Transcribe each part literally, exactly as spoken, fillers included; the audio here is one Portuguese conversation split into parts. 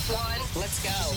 one, let's go.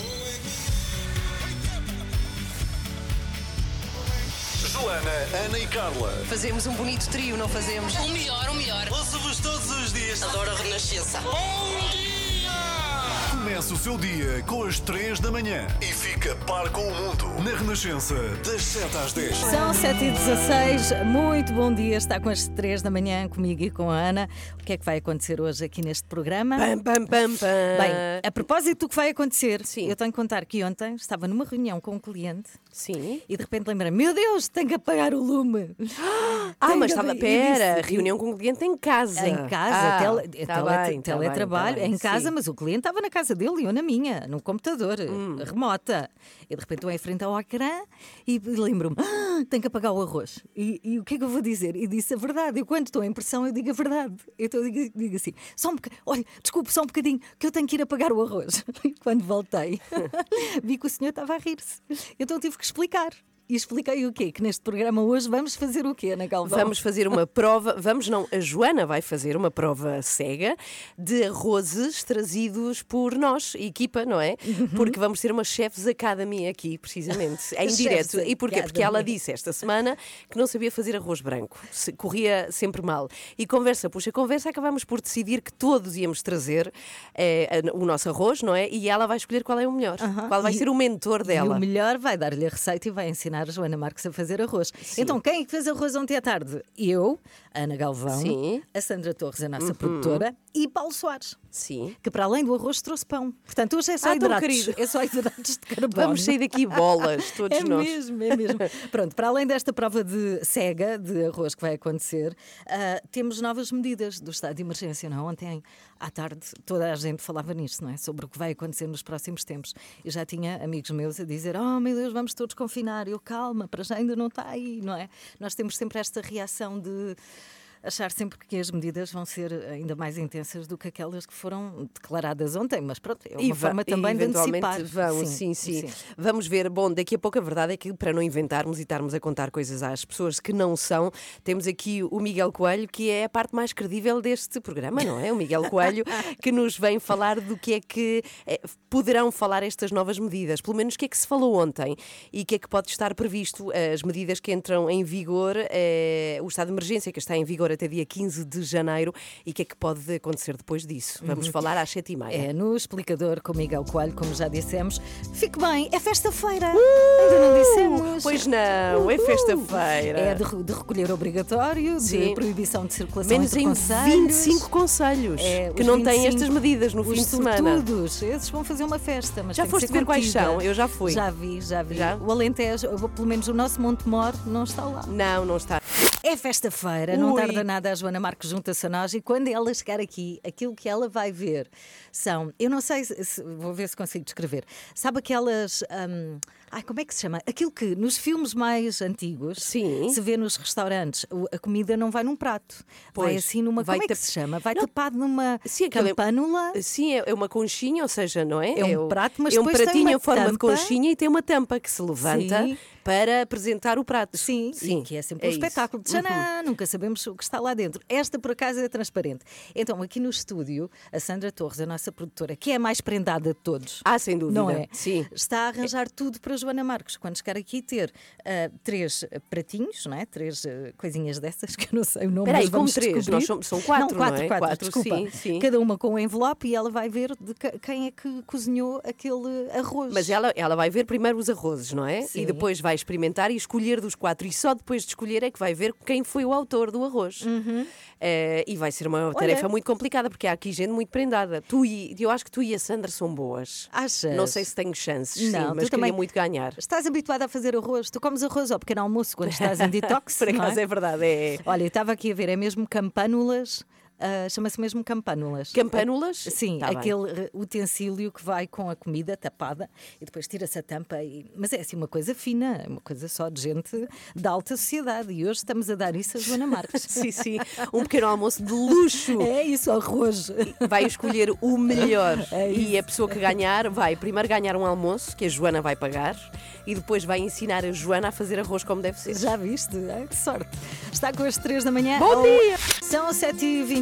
Joana, Ana e Carla. Fazemos um bonito trio, não fazemos? O melhor, o melhor. Ouço-vos todos os dias. Adoro a Renascença. Bom dia! Começa o seu dia com as três da manhã e fica par com o mundo na Renascença, das sete às dez. São sete e dezasseis, muito bom dia, está com as três da manhã comigo e com a Ana. O que é que vai acontecer hoje aqui neste programa? Pam, pam, pam, pam. Bem, a propósito do que vai acontecer, Sim. eu tenho que contar que ontem estava numa reunião com um cliente Sim. e de repente lembrei-me, meu Deus, tenho que apagar o lume. Ah, Tenho mas que- estava, e pera, disse- reunião com o cliente em casa. Em casa, ah, tele, tá tele- bem, tá teletrabalho, bem, tá bem, em casa, sim. mas o cliente estava na casa dele e eu na minha, no computador, Hum. remota. E de repente estou em frente ao ecrã e lembro-me, ah, tenho que apagar o arroz. E, e o que é que eu vou dizer? E disse a verdade. Eu, quando estou em pressão, eu digo a verdade. Então eu digo, digo assim, só um bocadinho, olha, desculpe, só um bocadinho, que eu tenho que ir apagar o arroz. E quando voltei, vi que o senhor estava a rir-se. Então tive que explicar. E expliquei o quê? Que neste programa hoje vamos fazer o quê, Ana Galvão? Vamos fazer uma prova, vamos não, a Joana vai fazer uma prova cega de arrozes trazidos por nós, equipa, não é? Porque vamos ter uma Chefs Academy aqui, precisamente, em Chefs direto. E porquê? Porque ela Academy. disse esta semana que não sabia fazer arroz branco, se- corria sempre mal. E conversa, puxa, conversa, acabamos por decidir que todos íamos trazer eh, a- o nosso arroz, não é? E ela vai escolher qual é o melhor, Aham. qual vai E- ser o mentor E dela. o melhor vai dar-lhe a receita e vai ensinar a Joana Marques a fazer arroz. Então, quem é que fez arroz ontem à tarde? Eu, a Ana Galvão, Sim. a Sandra Torres, a nossa produtora, e Paulo Soares, Sim. que para além do arroz trouxe pão. Portanto, hoje é só Ah, tão hidratos. querido. É só hidratos de carbono. Vamos sair daqui bolas, todos É nós. mesmo, é mesmo. Pronto, para além desta prova de cega de arroz que vai acontecer, ah, temos novas medidas do estado de emergência. Não? Ontem à tarde toda a gente falava nisto, não é? Sobre o que vai acontecer nos próximos tempos. Eu já tinha amigos meus a dizer, oh meu Deus, vamos todos confinar. Eu, calma, para já ainda não está aí, não é? Nós temos sempre esta reação de achar sempre que as medidas vão ser ainda mais intensas do que aquelas que foram declaradas ontem, mas pronto, é uma E forma va- também e de eventualmente antecipar. vão, sim, sim, Vamos ver. Bom, daqui a pouco a verdade é que para não inventarmos e estarmos a contar coisas às pessoas que não são, temos aqui o Miguel Coelho, que é a parte mais credível deste programa, não é? O Miguel Coelho que nos vem falar do que é que eh, poderão falar estas novas medidas, pelo menos o que é que se falou ontem e o que é que pode estar previsto, as medidas que entram em vigor, eh, o estado de emergência que está em vigor até dia quinze de janeiro e o que é que pode acontecer depois disso. Vamos falar às sete e meia. É no explicador com Miguel Coelho, como já dissemos. Fique bem, é festa-feira. Ainda não dissemos. Pois não, é Uhul. festa-feira. É de, re- de recolher obrigatório, de Sim. proibição de circulação Menos entre em concelhos. vinte e cinco conselhos É, que os não têm vinte e cinco, estas medidas no os fim de semana. sortudos, esses vão fazer uma festa. Mas Já tem que foste ser ver quais contida. são? Eu já fui. Já vi, já vi. Já? O Alentejo, pelo menos o nosso Montemor, não está lá. Não, não está. É festa-feira, não Ui. tarda nada, a Joana Marques junta-se a nós e quando ela chegar aqui, aquilo que ela vai ver são, eu não sei, se, se- vou ver se consigo descrever, sabe aquelas, hum, ai, como é que se chama? Aquilo que nos filmes mais antigos Sim. se vê nos restaurantes, o- a comida não vai num prato, vai Pois, assim numa, vai como é que tap- se chama? Vai Não. tapado numa Sim, aquilo é- campânula. Sim, é é uma conchinha, ou seja, não é? É um o- prato, mas é um depois tem pratinho uma em forma de tampa. conchinha e tem uma tampa que se levanta Sim. para apresentar o prato. Sim, sim, que é sempre um isso. espetáculo. Uhum. Tcharam, nunca sabemos o que está lá dentro. Esta, por acaso, é transparente. Então, aqui no estúdio, a Sandra Torres, a nossa produtora, que é a mais prendada de todos. Ah, sem dúvida. Não é? Sim. Está a arranjar tudo para a Joana Marques. Quando chegar aqui ter ah, três pratinhos, não é? Três ah, coisinhas dessas que eu não sei o nome. Espera aí, mas vamos como três? descobrir. Nós somos- são quatro, Não, quatro, não é? quatro, Quatro, desculpa. sim, sim. Cada uma com um envelope e ela vai ver de que- quem é que cozinhou aquele arroz. Mas ela, ela vai ver primeiro os arrozes, não é? Sim. E depois vai experimentar e escolher dos quatro. E só depois de escolher é que vai ver quem foi o autor do arroz. Eh, e vai ser uma tarefa muito complicada, porque há aqui gente muito prendada. Tu e, eu acho que tu e a Sandra são boas. Achas? Não sei se tenho chances, Não, sim, tu mas queria também- muito ganhar. Estás habituada a fazer arroz? Tu comes arroz ao pequeno almoço quando estás em detox? Por não acaso é? é verdade, é. Olha, eu estava aqui a ver, é mesmo campânulas. ah, chama-se mesmo campânulas. Campânulas? Sim, Tá bem. aquele eh, utensílio que vai com a comida tapada e depois tira-se a tampa. E... Mas é assim uma coisa fina, uma coisa só de gente da alta sociedade. E hoje estamos a dar isso a Joana Marques. Sim, sim. Um pequeno almoço de luxo. É isso, arroz. Vai escolher o melhor. É e a pessoa que ganhar vai primeiro ganhar um almoço, que a Joana vai pagar, e depois vai ensinar a Joana a fazer arroz como deve ser. Já viste? Ai, que sorte. Está com as três da manhã. Bom dia! São sete e vinte e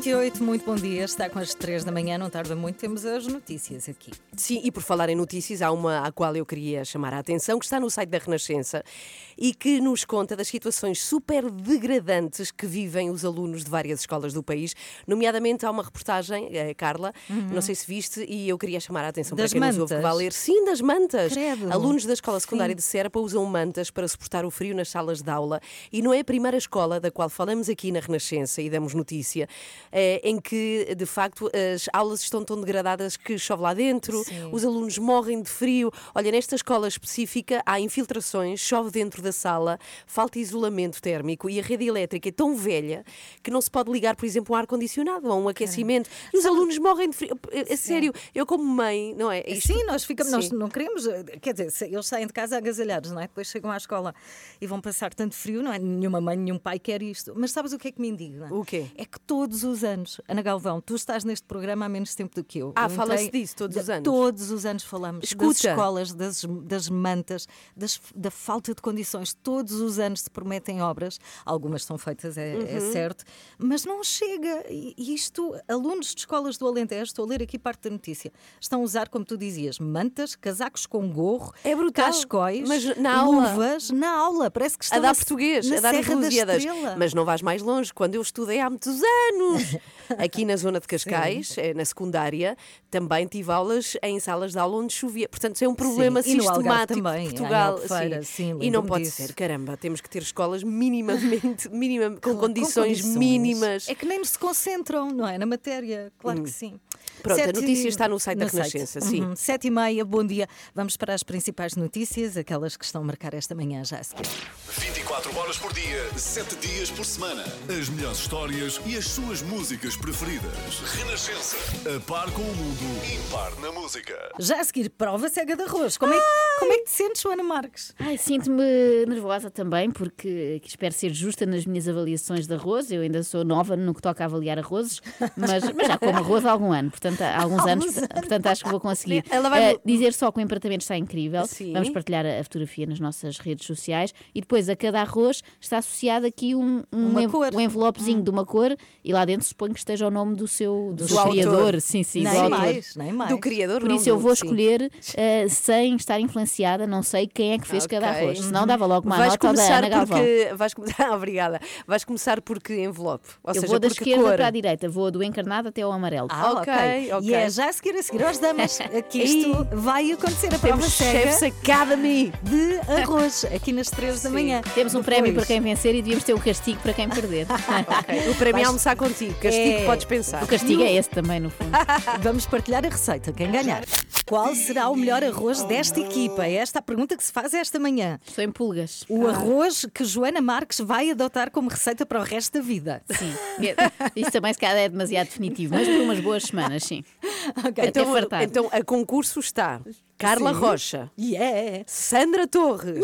e oito, muito bom dia. Está com as três da manhã, não tarda muito, temos as notícias aqui. Sim, e por falar em notícias, há uma à qual eu queria chamar a atenção, que está no site da Renascença e que nos conta das situações super degradantes que vivem os alunos de várias escolas do país. Nomeadamente, há uma reportagem, eh, Carla, uhum. não sei se viste, e eu queria chamar a atenção das para quem mantas. nos ouve que vá ler. Sim, das mantas. Credo. Alunos da escola secundária Sim. de Serpa usam mantas para suportar o frio nas salas de aula e não é a primeira escola da qual falamos aqui na Renascença e damos notícia, eh, em que, de facto, as aulas estão tão degradadas que chove lá dentro, Sim. os alunos morrem de frio. Olha, nesta escola específica há infiltrações, chove dentro da sala, falta isolamento térmico e a rede elétrica é tão velha que não se pode ligar, por exemplo, um ar-condicionado ou um aquecimento. E os alunos morrem de frio. A sério, eu como mãe, não é? Isto... Sim, nós ficamos, nós Sim. não queremos, quer dizer, se- eles saem de casa agasalhados, não é? Depois chegam à escola e vão passar tanto frio, não é? Nenhuma mãe, nenhum pai quer isto. Mas sabes o que é que me indigna? O quê? É que todos os anos, Ana Galvão, tu estás neste programa há menos tempo do que eu. Ah, Eu fala-se entrei- disso todos os de- anos. Todos os anos falamos das Escuta. escolas, das, das mantas, das- da falta de condições. Todos os anos se prometem obras, algumas são feitas, é, Uhum. é certo, mas não chega. E e isto, alunos de escolas do Alentejo, estou a ler aqui parte da notícia, estão a usar, como tu dizias, mantas, casacos com gorro, É brutal. cascóis, Mas na aula? luvas, na aula. Parece que A estão dar na- português, na a dar Serra da Lusíadas. Estrela. Mas não vais mais longe. Quando eu estudei há muitos anos, aqui na zona de Cascais, eh, na secundária, também tive aulas em salas de aula onde chovia. Portanto, isso é um problema Sim, e no Algarve sistemático também, de em Portugal. Albufeira, sim. sim, E não lembro-me pode disso. ser, caramba, temos que ter escolas minimamente, minimam, com, Com condições mínimas. É que nem se concentram, não é? Na matéria, claro que sim. Pronto, a Sete- notícia está no site da Renascença, sim. Uhum. Sete e meia, bom dia. Vamos para as principais notícias, aquelas que estão a marcar esta manhã já a seguir. vinte e quatro horas por dia, sete dias por semana. As melhores histórias e as suas músicas preferidas. Renascença. A par com o mundo, impar na música. Já a seguir, prova cega de arroz. Como é, como é que te sentes, Joana Marques? Ai, sinto-me nervosa também, porque espero ser justa nas minhas avaliações de arroz. Eu ainda sou nova no que toca a avaliar arrozes, mas, mas já como arroz há algum ano, portanto, há alguns anos, portanto acho que vou conseguir. Ela vai- Eh, dizer só que o empratamento está incrível. Sim. Vamos partilhar a a fotografia nas nossas redes sociais e depois a cada arroz está associado aqui um, um, Uma env- cor. um envelopezinho de uma cor e lá dentro suponho que esteja o nome do seu, do Do seu autor. criador. Sim, sim, do Nem autor. mais, nem mais. Do criador, Por não isso eu do- vou sim. escolher eh, sem estar influenciada, não sei quem é que fez cada Ok. arroz. Senão dava logo uma Vais nota da começar Ana Galvão. porque vais começar, obrigada. Vais começar por que envelope? Ou Eu seja, vou da por que esquerda cor? para a direita, vou do encarnado até ao amarelo. Ah, Ok, ok. ok. E é já a seguir, a seguir aos damas, que isto vai acontecer. A prova Temos cega Chefs Academy. de arroz, aqui nas três da manhã. Temos um Depois- prémio para quem vencer e devíamos ter um castigo para quem perder. Ok, o prémio é almoçar contigo. Castigo É. podes pensar. O castigo é esse também, no fundo. Vamos partilhar a receita, quem ganhar. Qual será o melhor arroz desta equipa? É esta a pergunta que se faz esta manhã. Estou em pulgas. O arroz que Joana Marques vai adotar como receita para o resto da vida. Sim. Isso também se calhar é demasiado definitivo, mas por umas boas semanas, sim. Ok. Até Então, fartar. então a concurso está Carla Sim. Rocha, Yeah. Sandra Torres,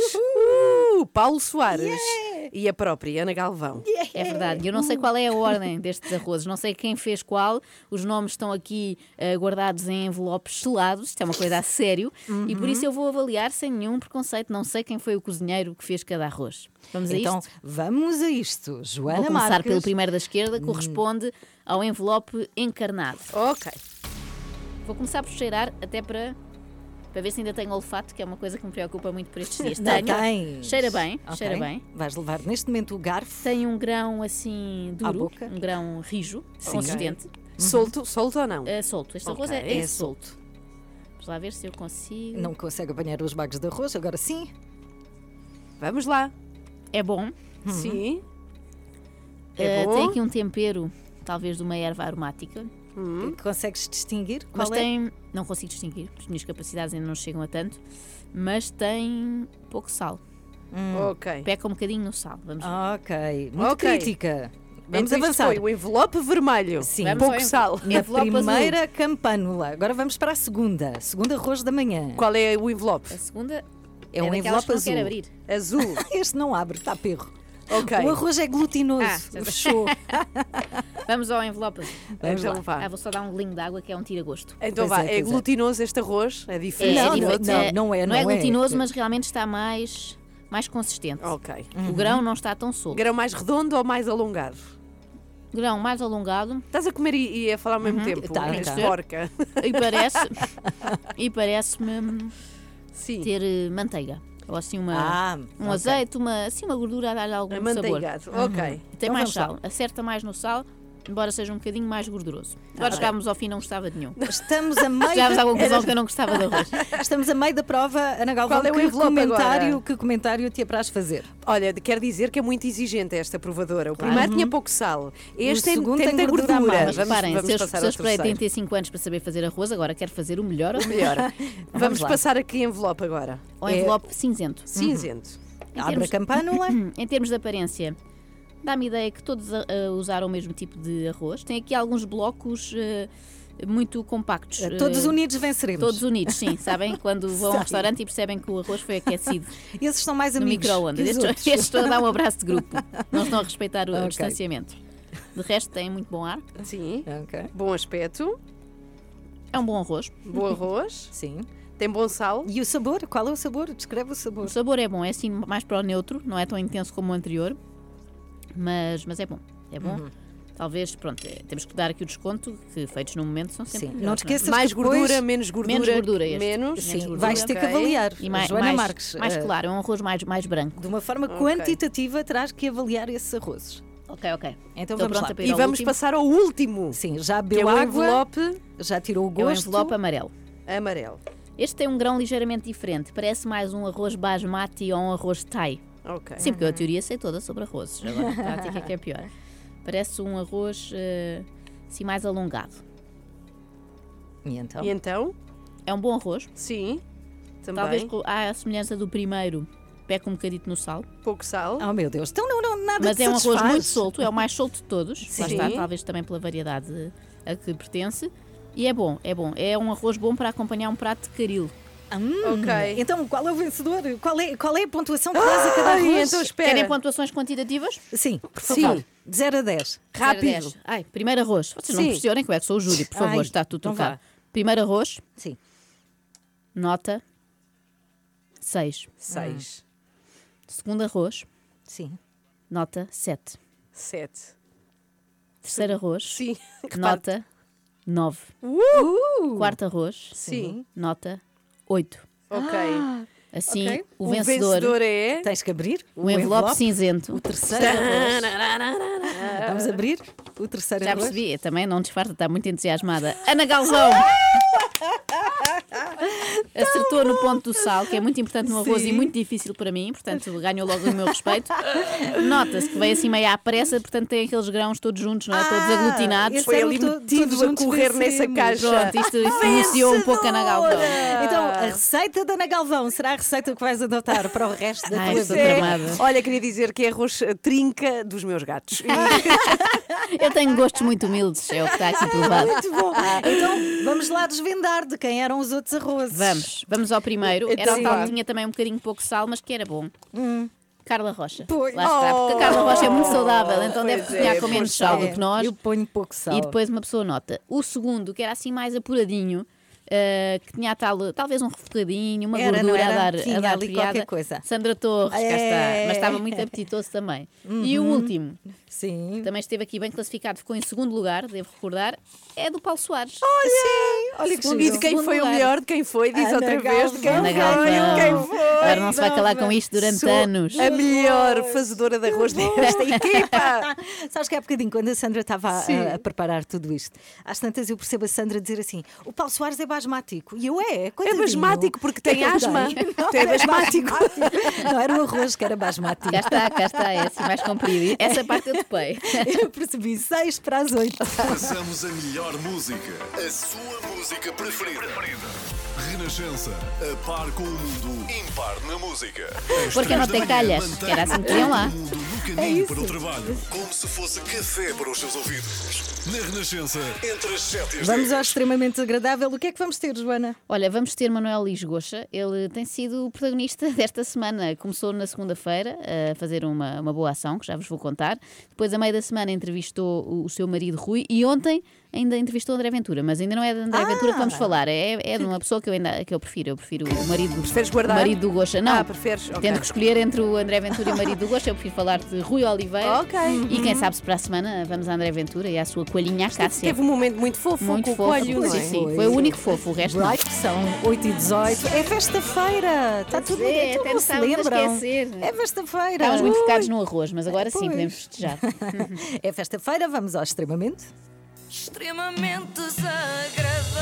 uh, Paulo Soares e a própria Ana Galvão. É verdade. Eu não sei qual é a ordem destes arrozes, não sei quem fez qual. Os nomes estão aqui eh, guardados em envelopes selados. Isto é uma coisa a sério. E por isso eu vou avaliar sem nenhum preconceito. Não sei quem foi o cozinheiro que fez cada arroz. Vamos a Então, isto? vamos a isto. Joana Vou começar Marques. pelo primeiro da esquerda, que corresponde ao envelope encarnado. Ok. Vou começar por cheirar até para, para ver se ainda tenho olfato, que é uma coisa que me preocupa muito por estes dias. Não Tenho. tens. Cheira bem, Ok. cheira bem. Vais levar neste momento o garfo. Tem um grão assim À duro, boca? um grão rijo, consistente, Solto, solto ou não? é solto. Este arroz Ok. é, é É solto. Vamos lá ver se eu consigo. Não consegue apanhar os bagos de arroz, agora sim. Vamos lá. É bom. Sim. É Eh, bom. tem aqui um tempero, talvez de uma erva aromática, Consegues distinguir? mas Qual é? tem. Não consigo distinguir, as minhas capacidades ainda não chegam a tanto, mas tem pouco sal. Ok. Peca um bocadinho no sal. Vamos ver. Ok, muito Ok. crítica. Vamos Então isto avançar. Foi o envelope vermelho. Sim. Vamos Pouco ao env- sal. Na envelope azul. primeira campânula. Agora vamos para a segunda. Segundo arroz da manhã. Qual é o envelope? A segunda É um daquelas envelope que não azul. quero abrir. Azul. Este não abre, está perro. Ok. O arroz é glutinoso. Ah, já sei. Fechou. Vamos ao envelope azul. Vamos Então lá. vá. Ah, vou só dar um golinho de água que é um tira-gosto. Então Pois vá, é, é, pois é. glutinoso este arroz? É É, diferente? Não, é não, diferente. não, não é, Não é não é. glutinoso, mas realmente está mais, mais consistente. Ok. O grão não está tão solto. Grão mais redondo ou mais alongado? grão mais alongado Estás a comer e, e a falar ao mesmo tempo. Tá, És tá. porca. e parece e parece-me Sim. ter eh, manteiga. Ou assim uma, Ah, um ok. azeite, uma, assim uma gordura a dar-lhe algum sabor. Amanteigado. Ok. Tem Então mais vamos lá. sal, acerta mais no sal, embora seja um bocadinho mais gorduroso. Agora chegámos ao fim e não gostava de nenhum. Estamos a meio Chegámos à da... conclusão que eu não gostava de arroz. Estamos a meio da prova, Ana Galvão. Qual é o que envelope comentário, agora? que comentário te apraz fazer? Olha, quer dizer que é muito exigente esta provadora. O primeiro tinha pouco sal. Este tem, segundo tem, tem tem gordura a gordura. mais. Mas reparem, vamos se eu, passar se eu ao esperei terceiro. trinta e cinco anos para saber fazer arroz, agora quero fazer o melhor ou Melhor. Vamos lá. passar aqui envelope agora. Ou É envelope cinzento. cinzento. Em Abre termos- a campânula. Em termos de aparência, dá-me ideia que todos ah, ah, usaram o mesmo tipo de arroz. Tem aqui alguns blocos ah, muito compactos. Todos ah, unidos venceremos. Todos unidos, sim. Sabem? Quando vão a um restaurante e percebem que o arroz foi aquecido Esses são mais no amigos. micro-ondas. que os Estes, outros. estes estão a dar um abraço de grupo. Não estão a respeitar o Ok. distanciamento. De resto, tem muito bom ar. Sim. Ok. Bom aspecto. É um bom arroz. Bom arroz. Sim. Tem bom sal. E o sabor? Qual é o sabor? Descreve o sabor. O sabor é bom, é assim mais para o neutro, não é tão intenso como o anterior, mas, mas é bom. É bom. Uhum. Talvez, pronto, é, temos que dar aqui o desconto, que feitos no momento são sempre Sim. melhores, Não te esqueças Mais que depois... gordura, menos gordura. Menos gordura este. Menos. Sim, gordura, vais ter que ok. avaliar. E mais, Joana mais, Marques. mais eh, claro, é um arroz mais, mais branco. De uma forma quantitativa, terás que avaliar esses arrozes. Ok, ok. Então Estou vamos pronta lá. para ir E ao vamos último, passar ao último. Sim, já Que é bebeu o água, envelope já tirou o é o gosto. envelope amarelo. amarelo. Este tem um grão ligeiramente diferente, parece mais um arroz basmati ou um arroz thai. Ok. Sim, porque eu a teoria sei toda sobre arrozes, agora a prática é que é pior. Parece um arroz eh, assim mais alongado. E então? E então? É um bom arroz, Sim. Também. talvez co- à semelhança do primeiro, peca um bocadito no sal, Pouco sal. Oh meu Deus, então não, não nada mas te é um arroz satisfaz. muito solto, é o mais solto de todos, lá Sim. está, talvez também pela variedade a que pertence, e é bom, é bom, é um arroz bom para acompanhar um prato de caril. Hum, Ok. Então qual é o vencedor? Qual é, qual é a pontuação que dás a cada Ai, arroz? então espera. Querem pontuações quantitativas? Sim, por Sim. favor. De zero a dez. zero a Rápido. dez. Ai, primeiro arroz, vocês não Sim. pressionem que eu é que sou o júri, por favor, Ai, está tudo então trocado. vá. Primeiro arroz, Sim. nota seis. Seis. Segundo arroz, Sim. nota sete. Sete. Terceiro arroz, Sim. nota nove. Uh! Quarto arroz, Sim. nota oito. Ok. Assim, Ok. o vencedor, é. Tens que abrir o envelope cinzento. O terceiro arroz. Vamos abrir o terceiro Já arroz. percebi, eu também não disfarça, está muito entusiasmada. Ana Galvão! Acertou no ponto do sal, que é muito importante no arroz Sim. e muito difícil para mim, portanto ganhou logo o meu respeito. Nota-se que veio assim meio à pressa, portanto tem aqueles grãos todos juntos, não é? Todos Ah, aglutinados. esse Foi era o ali to- metido todos a juntos correr nessa vencemos. caixa. Pronto, isto influenciou um pouco a Ana Galvão. Então, a receita da Ana Galvão será a receita que vais adotar para o resto da Ai, tua estou vida. tramada. Olha, queria dizer que é arroz eh, trinca dos meus gatos. Eu tenho gostos muito humildes, é o que está aqui provado. Muito bom. Então, vamos lá desvendar de quem eram os outros arrozes. Vamos, vamos ao primeiro. Era Então o tal vá. que tinha também um bocadinho pouco sal, mas que era bom. Carla Rocha. Pois. Lá está, porque a Carla Rocha é muito saudável, então Pois deve é, cozinhar com menos pois sal É, do que nós. Eu ponho pouco sal. E depois uma pessoa nota. O segundo, que era assim mais apuradinho, eh, que tinha a tal, talvez um refogadinho, uma Era, não gordura era? a dar, Tinha a dar ali piada. qualquer coisa. Sandra Torres, cá É. está. Mas estava muito apetitoso também. E o último, Sim. também esteve aqui bem classificado, ficou em segundo lugar, devo recordar, é do Paulo Soares. Olha, olha que Segundo- E giro. de quem Segundo foi o lugar. melhor? De quem foi? Diz Ana outra vez. De quem Galvão. Ana foi? Galvão. De quem foi? Agora não se vai calar com isto durante Sou anos. A melhor fazedora de arroz desta equipa. Sabes que há bocadinho, quando a Sandra estava a, Sim. a preparar tudo isto, às tantas eu percebo a Sandra dizer assim: o Paulo Soares é basmático. E eu é, É coitadinho. basmático porque tem Eu asma. tenho. Então é basmático. Não era o arroz que era basmático. Cá está, cá está, é assim mais comprido. Essa parte eu topei. Eu percebi, seis para as oito. Passamos a melhor música, a sua música preferida. Renascença, a par com o mundo, impar na música. Às Porque três não da tem manhã, calhas, mantém que era assim que iam lá. o mundo no caminho para o trabalho, como se fosse café para os seus ouvidos. Na Renascença, entre as sete e as Vamos ao dez. extremamente agradável. O que é que vamos ter, Joana? Olha, vamos ter Manuel Lisgocha. Ele tem sido o protagonista desta semana. Começou na segunda-feira a fazer uma, uma boa ação, que já vos vou contar. Depois, a meio da semana, entrevistou o, o seu marido Rui. E ontem ainda entrevistou André Ventura, mas ainda não é de André Ah. Ventura que vamos falar. É, é de uma pessoa que eu ainda que eu prefiro. Eu prefiro o marido, Preferes o guardar? marido do Gocha. Não, Ah, preferes? Ok. tendo que escolher entre o André Ventura e o marido do Gocha, eu prefiro falar de Rui Oliveira. Ok. E quem sabe se para a semana vamos a André Ventura e à sua coelhinha Cássia. Teve um momento muito fofo Muito com o fofo. coelho, não Sim, é? sim. Foi o único fofo, o resto não. Right, são oito e dezoito. É festa-feira. Está tudo é, bem. até Não me se estávamos a lembram. esquecer. É festa-feira. Estávamos muito Ui. focados no arroz, mas agora sim Pois. podemos festejar. É festa-feira, vamos ao extremamente. Extremamente desagradável.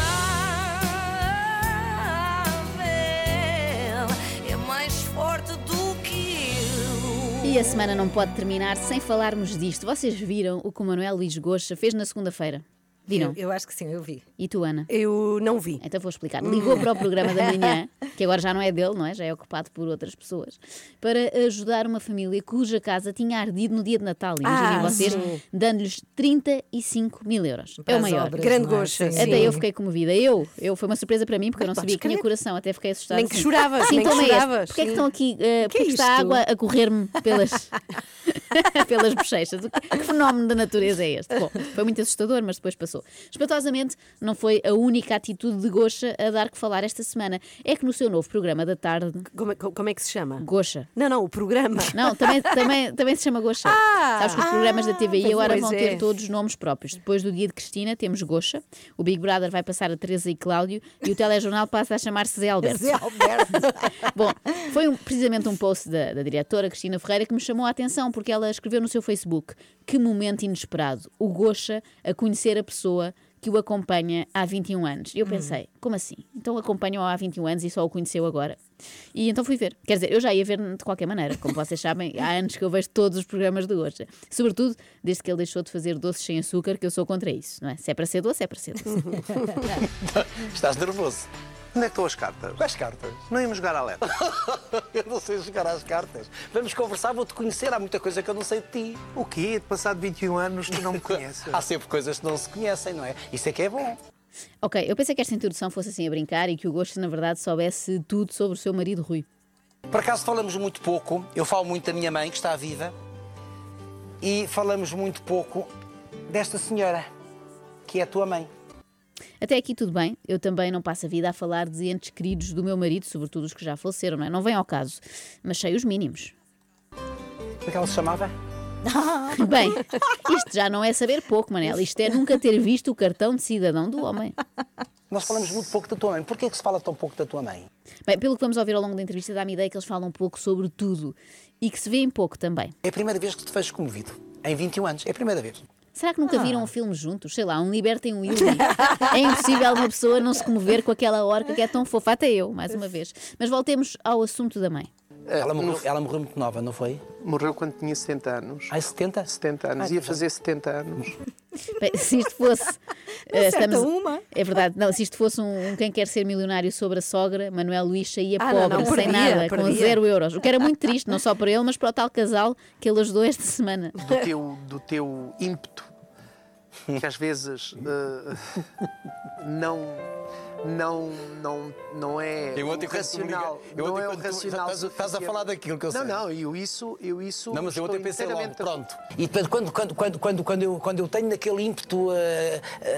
É mais forte do que eu. E a semana não pode terminar sem falarmos disto. Vocês viram o que o Manuel Luís Gocha fez na segunda-feira? Viram? Eu, eu acho que sim, eu vi. E tu, Ana? Eu não vi. Então vou explicar. Ligou para o programa da manhã, que agora já não é dele, não é? Já é ocupado por outras pessoas, para ajudar uma família cuja casa tinha ardido no dia de Natal. Imaginem Ah, vocês, sim. dando-lhes trinta e cinco mil euros. Para É o as maior. obras, Grande não é? Gocha, Sim. sim. Até eu fiquei comovida. Eu, eu, foi uma surpresa para mim, porque eu não Podes sabia que tinha crer. coração. Até fiquei assustada. Nem que assim. choravas, Sim, nem que toma este. choravas. Porquê é que Sim. estão aqui, uh, porquê é que está a isto? água a correr-me pelas, pelas bochechas? O Que, que fenómeno da natureza é este? Bom, foi muito assustador, mas depois passou. Espantosamente, não foi a única atitude de Gocha a dar que falar esta semana. É que no seu novo programa da tarde, Como, é- como é que se chama? Gocha. Não, não, o programa. Não, também, também, também se chama Gocha. Ah, Sabes que os programas da T V I pois agora é. vão ter todos nomes próprios. Depois do dia de Cristina temos Gocha, o Big Brother vai passar a Teresa e Cláudio e o telejornal passa a chamar-se Zé Alberto. Zé Alberto. Bom, foi um- precisamente um post da, da diretora Cristina Ferreira que me chamou a atenção, porque ela escreveu no seu Facebook: que momento inesperado, o Gocha a conhecer a pessoa que o acompanha há vinte e um anos. E eu pensei, como assim? Então acompanham há vinte e um anos e só o conheceu agora? E então fui ver. Quer dizer, eu já ia ver de qualquer maneira. Como vocês sabem, há anos que eu vejo todos os programas do Gocha. Sobretudo, desde que ele deixou de fazer doces sem açúcar, que eu sou contra isso, não é? Se é para ser doce, é para ser doce. Estás nervoso? Onde é que estão as cartas? Quais cartas? Não íamos jogar à letra. Eu não sei jogar às cartas. Vamos conversar, vou-te conhecer. Há muita coisa que eu não sei de ti. O quê? Passado vinte e um anos tu não me conheces? Há sempre coisas que não se conhecem, não é? Isso é que é bom. Ok, eu pensei que esta introdução fosse assim a brincar e que o Gocha, na verdade, soubesse tudo sobre o seu marido Rui. Por acaso falamos muito pouco. Eu falo muito da minha mãe, que está viva. E falamos muito pouco desta senhora, que é a tua mãe. Até aqui tudo bem, eu também não passo a vida a falar de entes queridos do meu marido, sobretudo os que já faleceram, não é? Não vem ao caso, mas sei os mínimos. Como é que ela se chamava? Bem, isto já não é saber pouco, Manela, isto é nunca ter visto o cartão de cidadão do homem. Nós falamos muito pouco da tua mãe. Porquê é que se fala tão pouco da tua mãe? Bem, pelo que vamos ouvir ao longo da entrevista, dá-me ideia que eles falam um pouco sobre tudo e que se vê em pouco também. É a primeira vez que te vejo comovido. Em vinte e um anos. É a primeira vez. Será que nunca viram um filme juntos? Sei lá, um Libertem Willy. É impossível uma pessoa não se comover com aquela orca que é tão fofa, até eu, mais uma vez. Mas voltemos ao assunto da mãe. Ela morreu, ela morreu muito nova, não foi? Morreu quando tinha setenta anos. Ai, setenta? setenta anos. Ia fazer setenta anos. Bem, se isto fosse. eh, Acerta uma. É verdade, não, se isto fosse um, um Quem Quer Ser Milionário sobre a sogra, Manuel Luís saía Ah, não, pobre, não, sem perdia, nada, com perdia. zero euros. O que era muito triste, não só para ele, mas para o tal casal que ele ajudou esta semana. Do teu, do teu ímpeto, que às vezes eh, não, não, não, não é Eu o ontem, quando tu me racional. liga- eu não ontem, é o quando tu- racional estás a- estás a suficiente. falar daquilo que eu sei. Não, não, eu isso, eu isso. Não, mas eu ontem estou pensei logo, inteiramente- pronto. E depois, quando, quando, quando, quando, quando, eu, quando eu tenho naquele ímpeto, eh,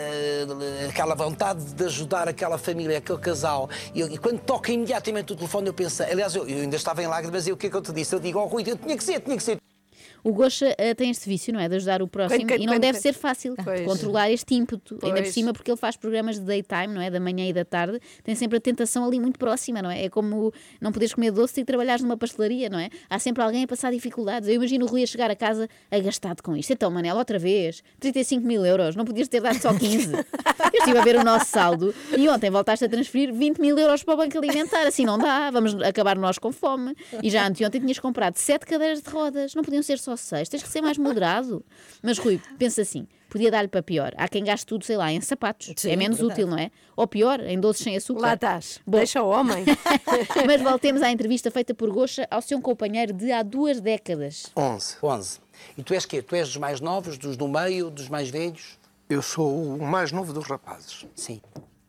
eh, aquela vontade de ajudar aquela família, aquele casal, e, eu- e quando toca imediatamente o telefone, eu penso, aliás, eu, eu ainda estava em lágrimas, e o que é que eu te disse? Eu digo, oh Rui, eu tinha que ser, tinha que ser. O Gocha eh, tem este vício, não é? De ajudar o próximo Quando- quando- e não quando- deve ser fácil Pois. controlar este ímpeto. Ainda por Pois. cima, porque ele faz programas de daytime, não é? Da manhã e da tarde, tem sempre a tentação ali muito próxima, não é? É como não poderes comer doce e trabalhares numa pastelaria, não é? Há sempre alguém a passar dificuldades. Eu imagino o Rui a chegar a casa agastado com isto. Então, Manela, outra vez, trinta e cinco mil euros, não podias ter dado só quinze. Eu estive a ver o nosso saldo e ontem voltaste a transferir vinte mil euros para o Banco Alimentar. Assim não dá, vamos acabar nós com fome. E já anteontem tinhas comprado sete cadeiras de rodas, não podiam ser só seis, tens que ser mais moderado. Mas Rui, pensa assim, podia dar-lhe para pior. Há quem gaste tudo, sei lá, em sapatos. Sim, é menos verdade. útil, não é? Ou pior, em doces sem açúcar. Lá estás. Bom. Deixa o homem. Mas voltemos à entrevista feita por Gocha ao seu companheiro de há duas décadas. onze. onze. E tu és quê? Tu és dos mais novos, dos do meio, dos mais velhos? Eu sou o mais novo dos rapazes. Sim.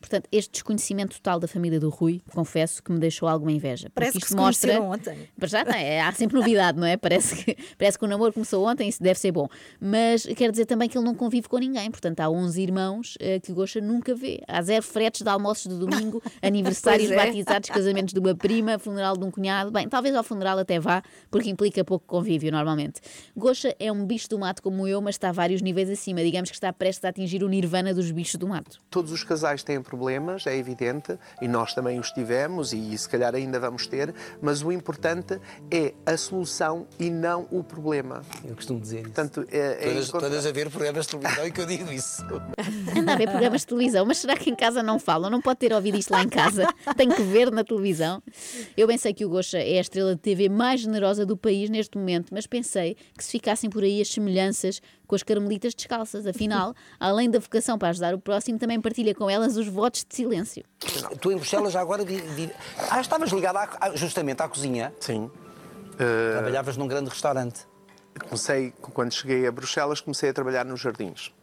Portanto, este desconhecimento total da família do Rui, confesso que me deixou alguma inveja. Parece Porque que isto se mostra. conheceram ontem. Para já, não é? Há sempre novidade, não é? Parece que, parece que o namoro começou ontem, isso deve ser bom. Mas quer dizer também que ele não convive com ninguém. Portanto, há onze irmãos uh, que o Gocha nunca vê. Há zero fretes de almoços de domingo, aniversários, Pois é. batizados, casamentos de uma prima, funeral de um cunhado. Bem, talvez ao funeral até vá, porque implica pouco convívio normalmente. Gocha é um bicho do mato como eu, mas está a vários níveis acima. Digamos que está prestes a atingir o nirvana dos bichos do mato. Todos os casais têm problemas, é evidente, e nós também os tivemos, e se calhar ainda vamos ter, mas o importante é a solução e não o problema. Eu costumo dizer isso. Portanto, é, é todas, encontrar- todas a ver programas de televisão e que eu digo isso. Anda a ver programas de televisão, mas será que em casa não falam? Não pode ter ouvido isto lá em casa? Tem que ver na televisão. Eu bem sei que o Gocha é a estrela de T V mais generosa do país neste momento, mas pensei que se ficassem por aí as semelhanças com as carmelitas descalças. Afinal, além da vocação para ajudar o próximo, também partilha com elas os votos de silêncio. Tu em Bruxelas já agora... Vi, vi... Ah, estavas ligada à- justamente à cozinha. Sim. Trabalhavas num grande restaurante. Comecei, quando cheguei a Bruxelas, comecei a trabalhar nos jardins.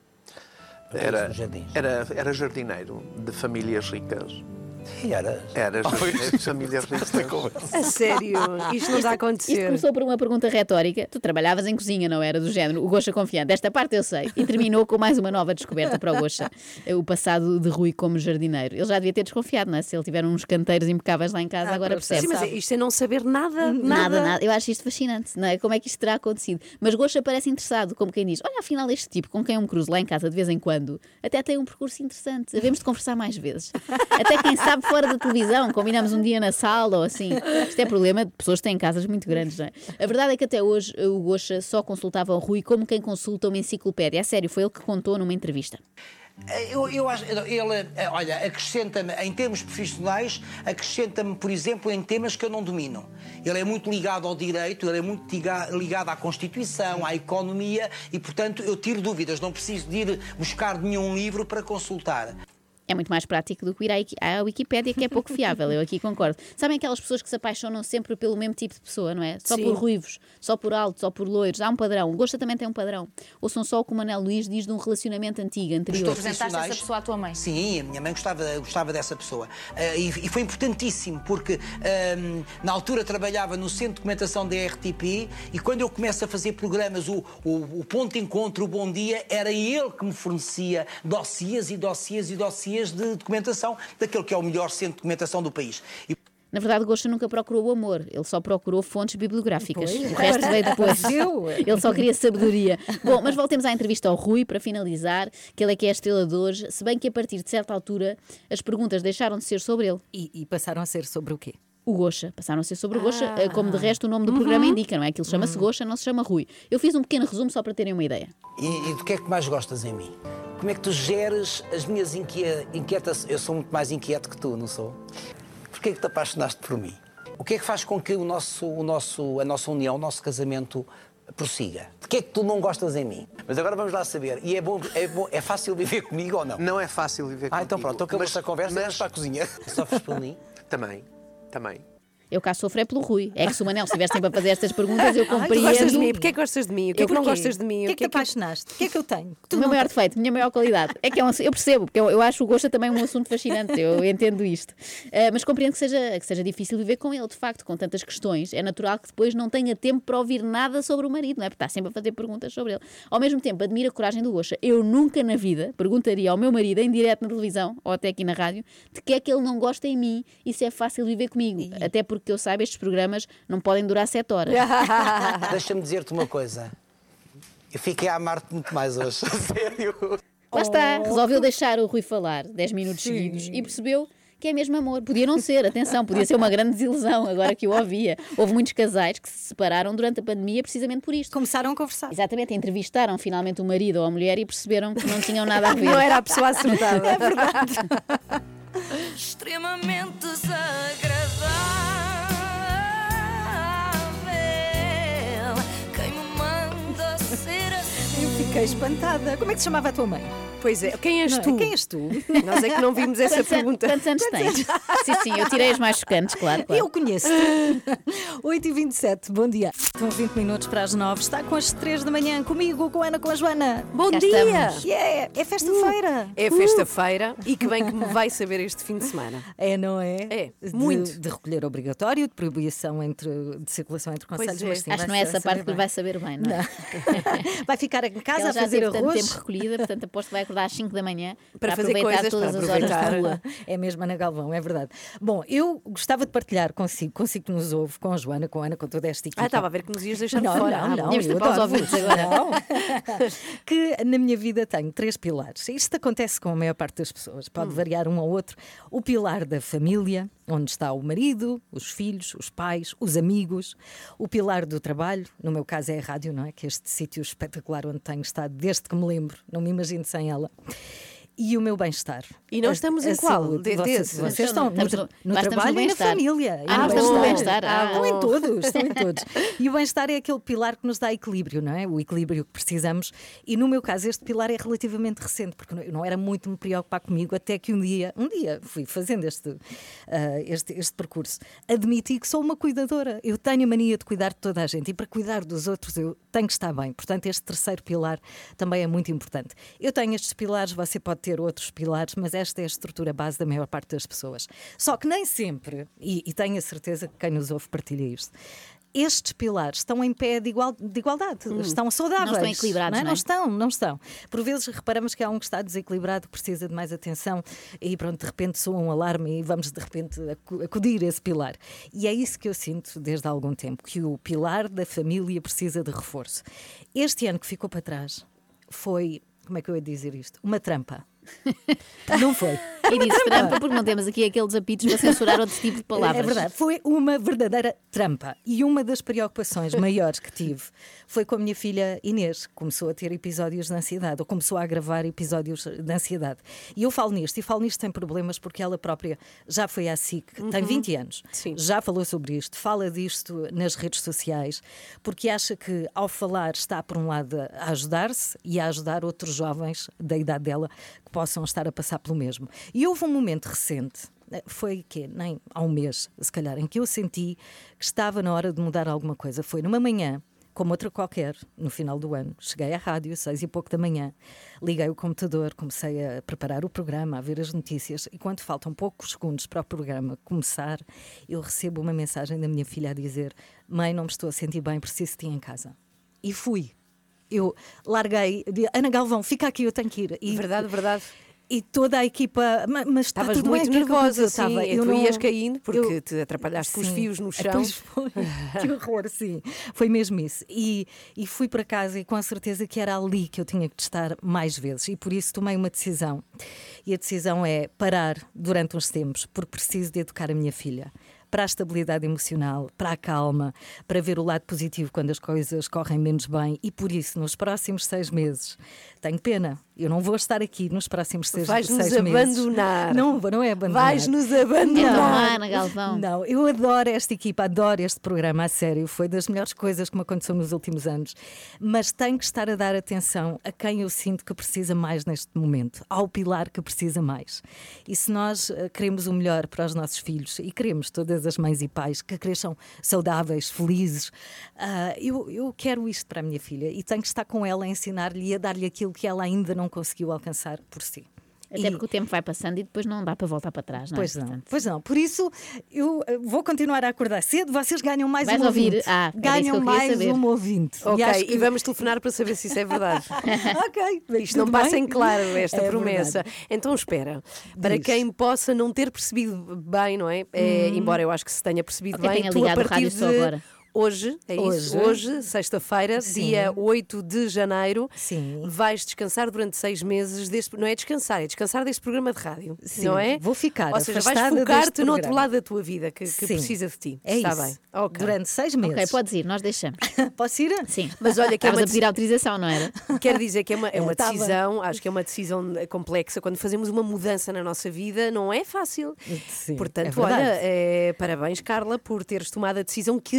Era, nos jardins? era, era jardineiro de famílias ricas. E era... Era jardineiro de famílias ricas. A sério, isto não está a Isto acontecer. começou por uma pergunta retórica. Tu trabalhavas em cozinha, não era? Do género, o Gocha confiante. Esta parte eu sei. E terminou com mais uma nova descoberta para o Gocha. O passado de Rui como jardineiro. Ele já devia ter desconfiado, não é? Se ele tiver uns canteiros impecáveis lá em casa, Ah, agora para percebe. Sim, mas isto é não saber nada, nada. Nada, nada. Eu acho isto fascinante, não é? Como é que isto terá acontecido? Mas Gocha parece interessado, como quem diz: olha, afinal, este tipo com quem eu me cruzo lá em casa de vez em quando até tem um percurso interessante. Havemos de conversar mais vezes. Até quem sabe fora da televisão, combinamos um dia na sala ou assim. Isto é problema de pessoas que têm casas muito grandes, não é? A verdade é que até hoje o Gocha só consultava o Rui como quem consulta uma enciclopédia. A sério, foi ele que contou numa entrevista. Eu, eu acho, ele, olha, acrescenta-me em termos profissionais, acrescenta-me, por exemplo, em temas que eu não domino. Ele é muito ligado ao direito, ele é muito ligado à Constituição, à economia e, portanto, eu tiro dúvidas, não preciso de ir buscar nenhum livro para consultar. É muito mais prático do que ir à Wiki- à Wikipédia, que é pouco fiável, eu aqui concordo. Sabem aquelas pessoas que se apaixonam sempre pelo mesmo tipo de pessoa, não é? Só Sim. por ruivos, só por altos, só por loiros. Há um padrão. O Gosta também tem um padrão. Ouçam só o que o Manel Luís diz de um relacionamento antigo, anterior. Apresentaste essa pessoa à tua mãe? Sim, a minha mãe gostava, gostava dessa pessoa. Uh, e, e foi importantíssimo, porque um, na altura trabalhava no Centro de Documentação da R T P e quando eu começo a fazer programas, o, o, o Ponto de Encontro, o Bom Dia, era ele que me fornecia dossiês e dossiês e dossiês de documentação daquele que é o melhor centro de documentação do país. E... Na verdade, o Gosta nunca procurou o amor, ele só procurou fontes bibliográficas. Pois. O resto veio depois. Deu. Ele só queria sabedoria. Bom, mas voltemos à entrevista ao Rui para finalizar, que ele é que é a estrela de hoje, se bem que a partir de certa altura as perguntas deixaram de ser sobre ele. E, e passaram a ser sobre o quê? O Gocha, passaram a ser sobre o Gocha, como de resto o nome do programa indica, não é? Aquilo chama-se Gocha, não se chama Rui. Eu fiz um pequeno resumo só para terem uma ideia. E, e do que é que mais gostas em mim? Como é que tu geres as minhas inquie- inquietas... Eu sou muito mais inquieto que tu, não sou? Porquê é que te apaixonaste por mim? O que é que faz com que o nosso, o nosso, a nossa união, o nosso casamento prossiga? De que é que tu não gostas em mim? Mas agora vamos lá saber. E é bom, é, bom, é fácil viver comigo ou não? Não é fácil viver Ah, então contigo, pronto, então acabou mas- esta conversa, mas mas para a cozinha. Sofres por mim? Também, também. Eu cá sofro é pelo Rui. É que se o Manel estivesse sempre a fazer estas perguntas, eu Ai, tu compreendo. gostas de mim? Porquê é que gostas de mim? O que é que não Porquê? gostas de mim? O que é que te apaixonaste? O que é que eu tenho? O meu maior defeito, a minha maior qualidade. É que é um, eu percebo, porque eu, eu acho o Gosta também um assunto fascinante, eu entendo isto. Uh, mas compreendo que seja, que seja difícil viver com ele, de facto, com tantas questões. É natural que depois não tenha tempo para ouvir nada sobre o marido, não é? Porque está sempre a fazer perguntas sobre ele. Ao mesmo tempo, admiro a coragem do Gosta. Eu nunca na vida perguntaria ao meu marido, em direto na televisão, ou até aqui na rádio, de que é que ele não gosta em mim e se é fácil viver comigo. E... Até porque eu saiba, estes programas não podem durar sete horas. Deixa-me dizer-te uma coisa. Eu fiquei a amar-te muito mais hoje. Sério. Lá está, resolveu deixar o Rui falar dez minutos seguidos e percebeu que é mesmo amor. Podia não ser, atenção, podia ser uma grande desilusão agora que eu ouvia. Houve muitos casais que se separaram durante a pandemia precisamente por isto. Começaram a conversar. Exatamente, entrevistaram finalmente o marido ou a mulher e perceberam que não tinham nada a ver. Não era a pessoa acertada. É verdade. Extremamente desagradável. Quem me manda ser assim? Fiquei espantada. Como é que se chamava a tua mãe? Pois é, quem és Não é? tu? Quem és tu? Nós é que não vimos essa Quantos, an- pergunta. quantos anos tens? Sim, sim, eu tirei as mais chocantes, claro. claro. Eu conheço. oito e vinte e sete, bom dia. Estão vinte minutos para as nove. Está com as três da manhã comigo, com a Ana, com a Joana. Bom Cá dia! estamos. Yeah, é festa-feira. É festa-feira e que bem que me vai saber este fim de semana. É, não é? É, De- muito. De recolher obrigatório, de proibição entre, de circulação entre Pois concelhos. é. Mas sim, Acho que não é vai essa saber parte que bem. lhe vai saber bem, não é? Não. Vai ficar em casa Ela a já fazer teve tanto arroz. tempo recolhida, portanto aposto que vai acordar às cinco da manhã Para para, fazer aproveitar coisas, todas para as horas aproveitar. de rua. É mesmo, Ana Galvão, é verdade. Bom, eu gostava de partilhar consigo, consigo que nos ouve, com a Joana, com a Ana, com toda esta equipa. Ah, estava a ver que nos ias deixar de Não, fora. não, Ah, não. bom. Tínhamos de eu ter para os adoro. ouvintes agora. Não. Que na minha vida tenho três pilares. Isto acontece com a maior parte das pessoas. Pode Hum. variar um ao outro. O pilar da família, onde está o marido, os filhos, os pais, os amigos. O pilar do trabalho, no meu caso é a rádio, não é? Que é este sítio espetacular onde tenho estado desde que me lembro. Não me imagino sem ela. E o meu bem-estar. E nós A- estamos a em qual? saúde. De- Vocês, desses? vocês estão no, Estamos tra- no- no nós estamos no trabalho e na bem-estar. família. e Ah, no estamos no bem-estar. bem-estar. Ah, Estão em bom. todos, estão em todos. E o bem-estar é aquele pilar que nos dá equilíbrio, não é? O equilíbrio que precisamos. E no meu caso, este pilar é relativamente recente, porque eu não era muito me preocupar comigo, até que um dia, um dia, fui fazendo este, ah, este, este percurso, admiti que sou uma cuidadora. Eu tenho a mania de cuidar de toda a gente e para cuidar dos outros eu tenho que estar bem. Portanto, este terceiro pilar também é muito importante. Eu tenho estes pilares, você pode ter outros pilares, mas esta é a estrutura base da maior parte das pessoas. Só que nem sempre, e, e tenho a certeza que quem nos ouve partilha isto, estes pilares estão em pé de, igual, de igualdade, estão saudáveis. Não estão equilibrados, não, é? não é? Não estão, não estão. Por vezes reparamos que há um que está desequilibrado, que precisa de mais atenção e pronto, de repente soa um alarme e vamos de repente acu- acudir a esse pilar. E é isso que eu sinto desde há algum tempo, que o pilar da família precisa de reforço. Este ano que ficou para trás foi, como é que eu ia dizer isto? Uma trampa. Não foi. E disse trampa porque não temos aqui aqueles apitos para censurar outro tipo de palavras. É verdade, foi uma verdadeira trampa. E uma das preocupações maiores que tive foi com a minha filha Inês, que começou a ter episódios de ansiedade, ou começou a agravar episódios de ansiedade. E eu falo nisto, e falo nisto sem problemas, porque ela própria já foi à S I C, tem vinte anos, Sim. já falou sobre isto, fala disto nas redes sociais, porque acha que ao falar está, por um lado, a ajudar-se e a ajudar outros jovens da idade dela que possam estar a passar pelo mesmo. E houve um momento recente, foi que nem há um mês, se calhar, em que eu senti que estava na hora de mudar alguma coisa. Foi numa manhã, como outra qualquer, no final do ano. Cheguei à rádio, seis e pouco da manhã, liguei o computador, comecei a preparar o programa, a ver as notícias, e quando faltam poucos segundos para o programa começar, eu recebo uma mensagem da minha filha a dizer: mãe, não me estou a sentir bem, preciso de ti em casa. E fui. Eu larguei, de, Ana Galvão, fica aqui, eu tenho que ir. E, Verdade, verdade. E toda a equipa, ma- mas está Estavas tudo muito bem, o que é que nervosa, aconteceu? sim. Estava, E eu tu não- ias caindo porque eu- te atrapalhaste com os Sim. fios no chão. Pois foi. Que horror, sim. Foi mesmo isso. E, e fui para casa e com a certeza que era ali que eu tinha que testar mais vezes. E por isso tomei uma decisão. E a decisão é parar durante uns tempos, porque preciso de educar a minha filha. Para a estabilidade emocional, para a calma, para ver o lado positivo quando as coisas correm menos bem. E por isso, nos próximos seis meses, tenho pena, eu não vou estar aqui nos próximos seis, Vais-nos seis meses. abandonar. Não, não é abandonar. Vais-nos abandonar. Então, Ana Galvão. Não, eu adoro esta equipa, adoro este programa, a sério. Foi das melhores coisas que me aconteceu nos últimos anos. Mas tenho que estar a dar atenção a quem eu sinto que precisa mais neste momento, ao pilar que precisa mais. E se nós eh, queremos o melhor para os nossos filhos, e queremos todas as mães e pais que cresçam saudáveis, felizes, ah, eu, eu quero isto para a minha filha e tenho que estar com ela a ensinar-lhe e a dar-lhe aquilo que ela ainda não conseguiu alcançar por si. Até E- porque o tempo vai passando e depois não dá para voltar para trás, não é? Pois não, Portanto, pois não. Por isso, eu eh, vou continuar a acordar cedo, vocês ganham mais Vais um ouvir? ouvinte. Ah, era isso que ganham eu queria mais saber. um ouvinte. Ok, acho e, que- vamos telefonar para saber se isso é verdade. ok, Isto não tudo passa bem? em claro esta É promessa. verdade. Então espera, para Diz. quem possa não ter percebido bem, não é? É, embora eu acho que se tenha percebido Ou quem bem, tenha tu a ligado o partir rádio de só agora. hoje, é isso, Hoje. hoje, sexta-feira, Sim. dia oito de janeiro, Sim. vais descansar durante seis meses deste, não é descansar, é descansar deste programa de rádio, Sim, não é? vou ficar Ou seja, vais afastada focar-te deste no outro programa. lado da tua vida que, que Sim. precisa de ti. É Está isso. bem. Ok. Durante seis meses. Ok, podes ir, nós deixamos. Posso ir? Sim. Mas olha que é Estavas uma a pedir autorização, não era? Quero dizer que é uma, é uma É, tá bem. decisão, acho que é uma decisão complexa. Quando fazemos uma mudança na nossa vida, não é fácil. Sim, Portanto, é verdade. olha, é, parabéns, Carla, por teres tomado a decisão que tu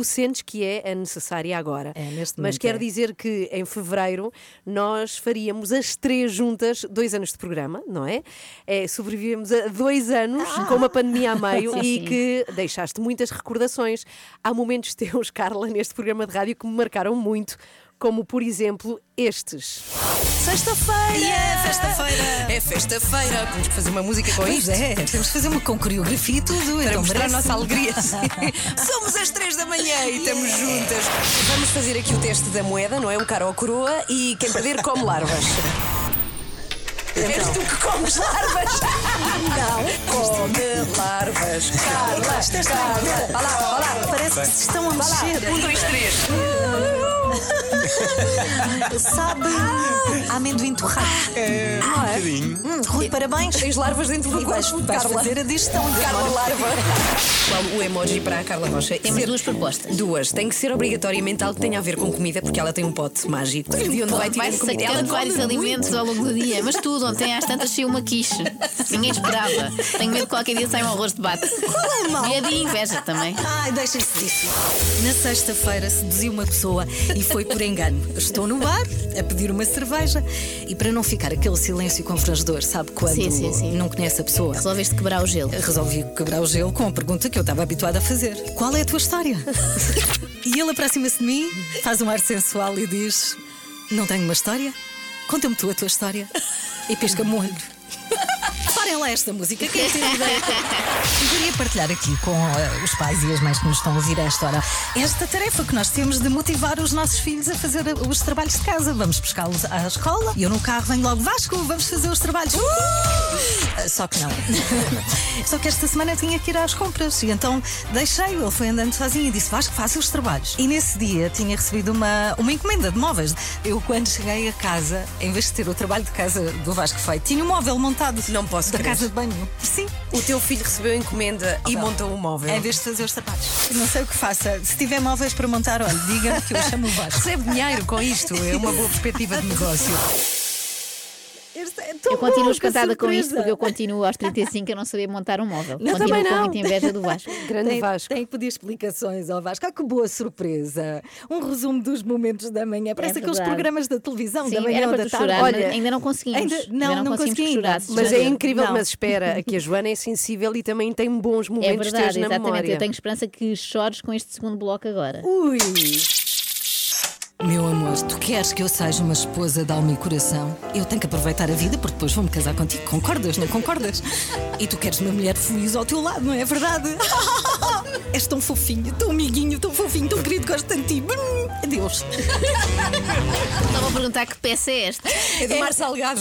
sentes que é a necessária agora. É, neste Mas momento quero é. dizer que em fevereiro nós faríamos as três juntas dois anos de programa, não é? é sobrevivemos a dois anos Ah! com uma pandemia a meio Sim, e sim. que deixaste muitas recordações. Há momentos teus, Carla, neste programa de rádio que me marcaram muito, como por exemplo estes. Sexta-feira! Yeah, festa-feira! É festa-feira! Temos que fazer uma música com Pois isto. é, temos que fazer uma com coreografia e tudo. Para então mostrar a merece. nossa alegria. Somos às três da manhã e estamos juntas. Vamos fazer aqui o teste da moeda, não é? Um cara ou coroa e quem perder come larvas. És tu que comes larvas? Não, come larvas. Carla, Carla. Vá lá, vá lá. Parece que se estão a mexer. Um, dois, três. Sabe, amendoim torrado. É, um bocadinho. Hum, Rui, parabéns. Tens larvas dentro do E vais, corpo, vais Carla. fazer a digestão de Carla Larva. Qual o emoji para a Carla Rocha? Temos Ser- duas propostas. Duas. Tem que ser obrigatoriamente algo que tenha a ver com comida, porque ela tem um pote mágico. De onde vai tirar Vai comida? Ela sacando vários come alimentos ao longo do dia, mas tudo, ontem às tantas saiu uma quiche. Ninguém esperava. Tenho medo que qualquer dia saia um arroz de bate. E é de inveja também. Ai, deixem-se disso. Na sexta-feira seduzi uma pessoa e foi por engano. Estou no bar a pedir uma cerveja e para não ficar aquele silêncio confrangedor, sabe, quando Sim, sim, sim. não conhece a pessoa. Resolveste quebrar o gelo. Resolvi quebrar o gelo com a pergunta que eu estava habituada a fazer: qual é a tua história? E ele aproxima-se de mim, faz um ar sensual e diz: não tenho uma história? Conta-me tu a tua história. E pisca-me o olho. Parem lá esta música, quem tem ideia? Eu queria partilhar aqui com eh, os pais e as mães que nos estão a ouvir a esta hora esta tarefa que nós temos de motivar os nossos filhos a fazer os trabalhos de casa. Vamos buscá-los à escola e eu no carro venho logo: Vasco, vamos fazer os trabalhos. Uh! Só que não. Só que esta semana tinha que ir às compras e então deixei-o, ele foi andando sozinho e disse: Vasco, faça os trabalhos. E nesse dia tinha recebido uma, uma encomenda de móveis. Eu, quando cheguei a casa, em vez de ter o trabalho de casa do Vasco feito, tinha um móvel montado. Não posso Da crer. casa de banho. Sim. O teu filho recebeu a encomenda e montou um móvel. Em vez de fazer os trabalhos. Não sei o que faça. Se tiver móveis para montar, olha, diga-me que eu chamo o Vasco. Recebe dinheiro com isto. É uma boa perspectiva de negócio. Eu continuo espantada com isto porque eu continuo aos trinta e cinco a não saber montar um móvel. Eu continuo também com não. muita inveja do Vasco. Grande Tem, Vasco. tem que pedir explicações ao Vasco. Ah, que boa surpresa. Um resumo dos momentos da manhã. Parece aqueles verdade. programas da televisão, Sim, da manhã era ou para da tu tarde. chorar, Olha, mas ainda não conseguimos. ainda- não, ainda não conseguimos consegui chorar. ainda. Mas é incrível, Não. mas espera, que a Joana é sensível e também tem bons É momentos verdade, teus na exatamente. memória. Eu tenho esperança que chores com este segundo bloco agora. Ui! Meu amor, tu queres que eu seja uma esposa de alma e coração? Eu tenho que aproveitar a vida porque depois vou-me casar contigo. Concordas, não concordas? E tu queres uma mulher feliz ao teu lado, não é verdade? És tão fofinho, tão amiguinho, tão fofinho, tão querido, gosto tanto de ti. Hum, Adeus. Estava a perguntar que peça é esta. É do Mar Salgado.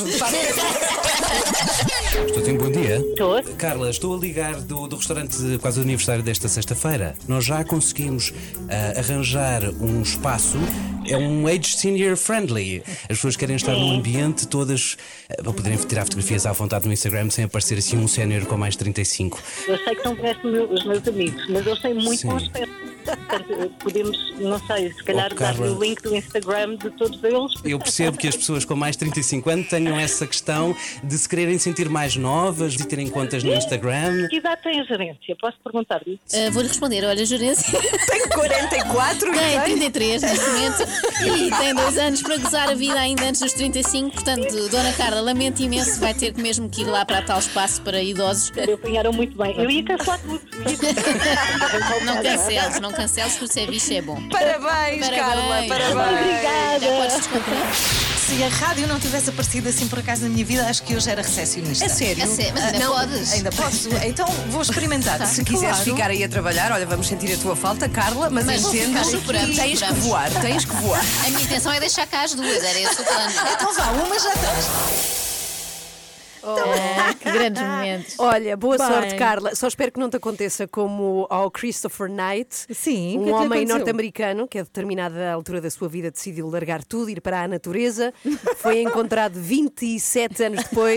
Estou sim, bom dia. Estou. Carla, estou a ligar do, do restaurante quase do aniversário desta sexta-feira. Nós já conseguimos ah, arranjar um espaço, é um age senior friendly. As pessoas querem estar num ambiente todas ah, para poderem tirar fotografias à vontade no Instagram sem aparecer assim um sénior com mais de trinta e cinco. Eu sei que não conhecem meu- os meus amigos, mas eles têm muito Sim. bom aspecto. Portanto, podemos, não sei, se calhar Oh, dar-lhe Carla. o link do Instagram de todos eles. Eu percebo que as pessoas com mais de trinta e cinco anos tenham essa questão de se quererem sentir mais novas, de terem contas no Instagram. Que idade tem a gerência? Posso perguntar-lhe? Ah, Vou-lhe responder. Olha, gerência. Tenho quarenta e quatro e Tem tem. trinta e três neste momento e tem dois anos para gozar a vida ainda antes dos trinta e cinco. Portanto, Dona Carla, lamento imenso, vai ter que mesmo que ir lá para tal espaço para idosos. Eu apanharam muito bem. Eu ia cancelar tudo. Não canceles, não canceles, porque se é bicho é bom. Parabéns, Carla, parabéns. Obrigada. Já podes descontar. Se a rádio não tivesse aparecido assim por acaso na minha vida, acho que hoje era recepcionista. É sério? É sério, mas ainda não, podes. Ainda posso. Então vou experimentar. Se quiseres Claro. ficar aí a trabalhar, olha, vamos sentir a tua falta, Carla, mas, Mas vou entendo ficar, esperamos, tens que esperamos. voar, tens que voar. A minha intenção é deixar cá as duas, era esse o plano. Então vá, uma já estás. Ah, que grandes momentos. Olha, boa Bem. sorte, Carla. Só espero que não te aconteça como ao Christopher Knight, Sim, o que é um que lhe homem aconteceu? norte-americano que a determinada altura da sua vida decidiu largar tudo, ir para a natureza. Foi encontrado vinte e sete anos depois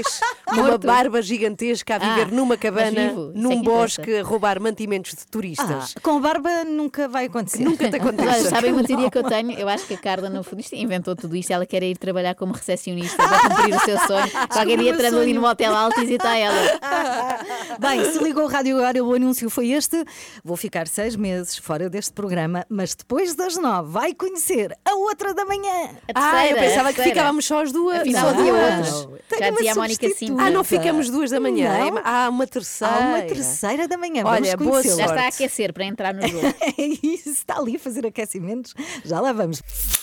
com uma barba gigantesca a viver Ah, numa mas cabana, vivo, isso é num que bosque, a roubar mantimentos de Ah, turistas. com barba nunca vai acontecer. Nunca te Olha, acontece. sabem uma teoria que eu tenho? Eu acho que a Carla, no fundo, isto inventou tudo isto. Ela quer ir trabalhar como recepcionista para cumprir o seu sonho. Qualquer dia entrando ali no motel Altis e está ela. Bem, se ligou o rádio agora, o anúncio foi este. Vou ficar seis meses fora deste programa, mas depois das nove vai conhecer a outra da manhã. A Ah, terceira, eu pensava a que terceira. ficávamos só as duas. Afinal, Só havia duas. outros. Tenho Já uma dizia a Mónica substituta. Sintra. Ah, não ficamos duas da manhã. Não. Há uma terceira. Há uma terceira da manhã. Olha, Vamos boa conhecê-la. Já está a sorte. aquecer para entrar no jogo. É isso, está ali a fazer aquecimentos. Já lá vamos.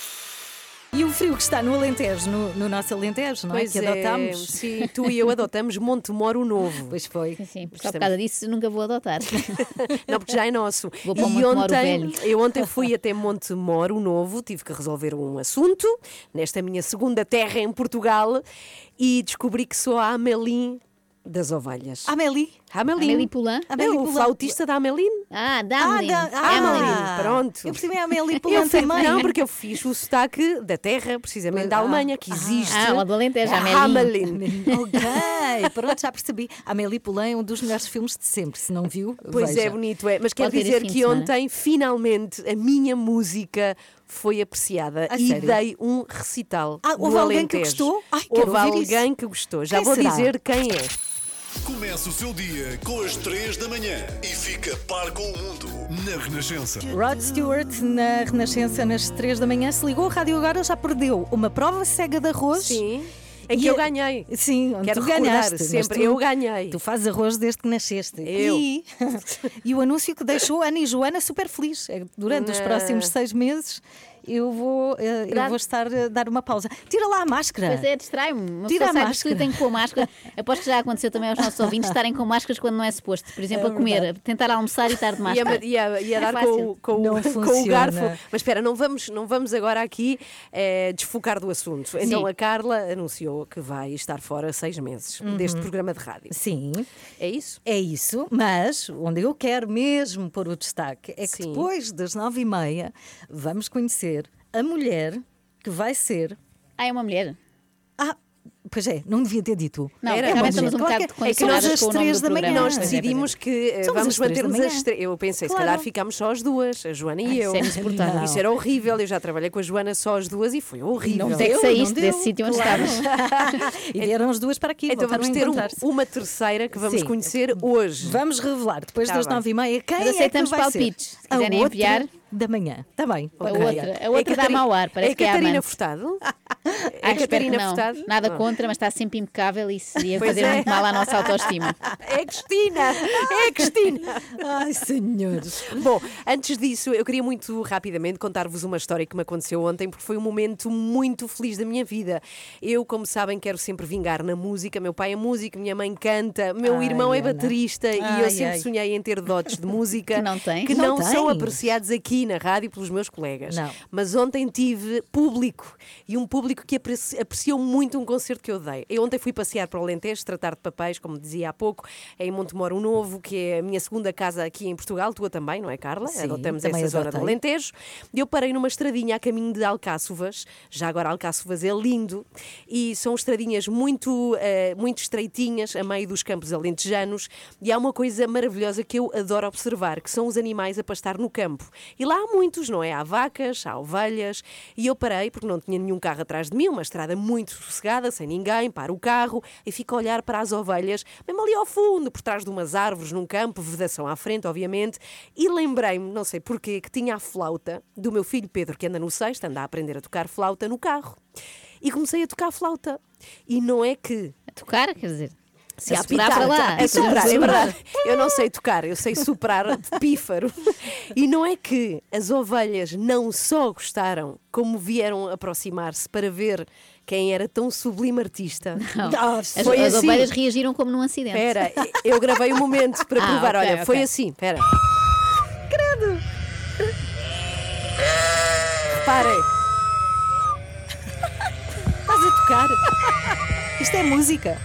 E o frio que está no Alentejo, no, no nosso Alentejo, não é? Pois Que é, adotámos. sim, tu e eu adotamos Montemoro Novo. Pois foi. Sim, sim, só por causa disso nunca vou adotar. Não, porque já é nosso. Vou para o e Montemoro ontem, velho. eu ontem fui até Montemoro Novo, tive que resolver um assunto nesta minha segunda terra em Portugal e descobri que sou a Amelim das ovelhas. Amélie. Amelim. Amélie Poulain? É o flautista da Amelim. Ah, Ah, Damelin. da, ah, Amelie, pronto. Eu percebi a Amélie Eu Poulain fui- também. não, porque eu fiz o sotaque da terra, precisamente da Ah. Alemanha, que existe. Ah, o do Alentejo, É Amélie. Hamelin. Ok, pronto, já percebi. Amélie Poulain é um dos melhores filmes de sempre. Se não viu, Pois veja. é, bonito é. Mas quero Pode ver dizer esse fim que de semana. ontem, finalmente, a minha música foi apreciada A e sério? dei um recital. Ah, houve no alguém que Alentejo. gostou? Ai, quero Houve ouvir isso. alguém que gostou. Já Quem vou será? dizer quem é. Começa o seu dia com as três da manhã e fica par com o mundo na Renascença. Rod Stewart, na Renascença, nas três da manhã, se ligou ao rádio agora, já perdeu uma prova cega de arroz. Sim. Em E que eu a- ganhei. Sim, onde Quero tu recordar ganhaste. mas sempre, tu- eu ganhei. Tu fazes arroz desde que nasceste. Eu. E, e o anúncio que deixou Ana e Joana super feliz. É que durante os Não. próximos seis meses eu vou, eh, eu Dá- vou estar a dar uma pausa. Tira lá a máscara. Pois é, distrai-me. Uma Tira pessoa a sai do máscara. estúdio e tem que pôr máscara. Aposto que já aconteceu também aos nossos ouvintes estarem com máscaras quando não é suposto. Por exemplo, É a comer, verdade. a tentar almoçar e estar de Ia, máscara. ia, ia É dar fácil. com, o- com, o- Não com o funciona. garfo. Mas espera, não vamos, não vamos agora aqui eh, desfocar do assunto. Então Sim. a Carla anunciou que vai estar fora seis meses deste programa de rádio. Sim, É isso? é isso, mas onde eu quero mesmo pôr o destaque é que Sim. depois das nove e meia vamos conhecer a mulher que vai ser. Ah, é uma mulher? Ah, pois é, não devia ter dito. Não, Era, realmente mas estamos um claro bocado que- é que condicionadas nós às com o nome três do da manhã- programa. Nós Pois é, decidimos que eh, Somos vamos as três da manter-nos manhã. as três. Eu pensei, se Claro. calhar ficamos só as duas, a Joana e eu. isso é insuportável. Isso era horrível. Eu já trabalhei com a Joana só as duas e foi horrível. Não tem que Deu, saíste não desse deu, sítio onde claro. estavas. E vieram as duas para aqui. Então voltaram vamos a ter um- encontrar-se. uma terceira que vamos Sim. conhecer hoje. Vamos revelar depois Tá das bem. nove e meia quem Mas é que aceitamos vai palpites. ser. Se quiserem a outra enviar. da manhã. Está bem. A ok. outra, a outra É dá Catari- mau ar, parece é que é a Catarina amante. Furtado? Ah, É espero que Catarina não. Furtado? Nada Ah. contra, mas está sempre impecável e isso ia Pois fazer é. muito mal à nossa autoestima. É a Cristina! É a Cristina! Ai, senhores. Bom, antes disso, eu queria muito rapidamente contar-vos uma história que me aconteceu ontem, porque foi um momento muito feliz da minha vida. Eu, como sabem, quero sempre vingar na música. Meu pai é músico, minha mãe canta, meu Ai, irmão é Ana. baterista e Ai, eu sempre ai. sonhei em ter dotes de música Que não tem. que Não não, são tens. apreciados aqui na rádio pelos meus colegas. Não. Mas ontem tive público e um público que apreci- apreciou muito um concerto que eu dei. Eu ontem fui passear para o Alentejo, tratar de papéis, como dizia há pouco, em Montemoro Novo, que é a minha segunda casa aqui em Portugal, tua também, não é, Carla? Sim, Adotamos também essa zona do adotei. Alentejo. Eu parei numa estradinha a caminho de Alcáçovas, já agora Alcáçovas é lindo, e são estradinhas muito, eh, muito estreitinhas, a meio dos campos alentejanos, e há uma coisa maravilhosa que eu adoro observar, que são os animais a pastar no campo. E lá há muitos, não é? Há vacas, há ovelhas, e eu parei, porque não tinha nenhum carro atrás de mim, uma estrada muito sossegada, sem ninguém, paro o carro e fico a olhar para as ovelhas, mesmo ali ao fundo, por trás de umas árvores, num campo, vedação à frente, obviamente, e lembrei-me, não sei porquê, que tinha a flauta do meu filho Pedro, que anda no sexto, anda a aprender a tocar flauta no carro. E comecei a tocar flauta. E não é que A tocar, quer dizer. se a soprar apitar, para lá. a soprar, é Fazer- verdade. Eu não sei tocar, eu sei soprar de pífaro. E não é que as ovelhas não só gostaram, como vieram aproximar-se para ver quem era tão sublime artista. Não. Ah, As, foi as assim. ovelhas reagiram como num acidente. Espera, eu gravei um momento para Ah, provar. ok, Olha, ok. foi assim, espera. Credo! Reparem. Estás a tocar? Isto é música.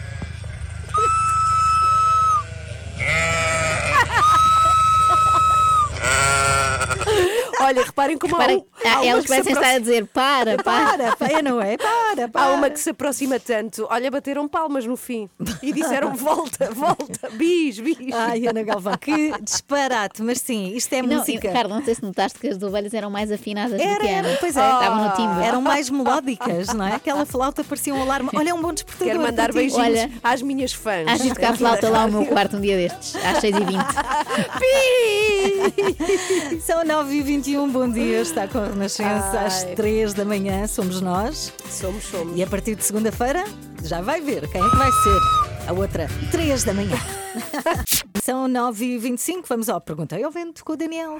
Olha, reparem como há Reparem- um, Ah, elas parecem estar a dizer para, para. Para, para, não é? Para, para. Há uma que se aproxima tanto. Olha, bateram palmas no fim e disseram volta, volta, bis, bis. Ai, Ana Galvão, que disparate, mas sim, isto é Não, música. Carla, não sei se notaste que as ovelhas eram mais afinadas do Era, que a Ana. pois é. Estavam no timbre. Eram mais melódicas, não é? Aquela flauta parecia um alarme. Olha, é um bom despertador. Quero mandar para ti. beijinhos Olha, às minhas fãs. Hás de tocar flauta lá ao meu quarto um dia destes, às seis e vinte. São nove e vinte e um, bom dia, está com a Renascença Ai. às três da manhã, somos nós. Somos, somos. E a partir de segunda-feira já vai ver quem é que vai ser a outra, três da manhã. São nove e vinte e cinco, vamos ao Perguntei ao Vento com o Daniel.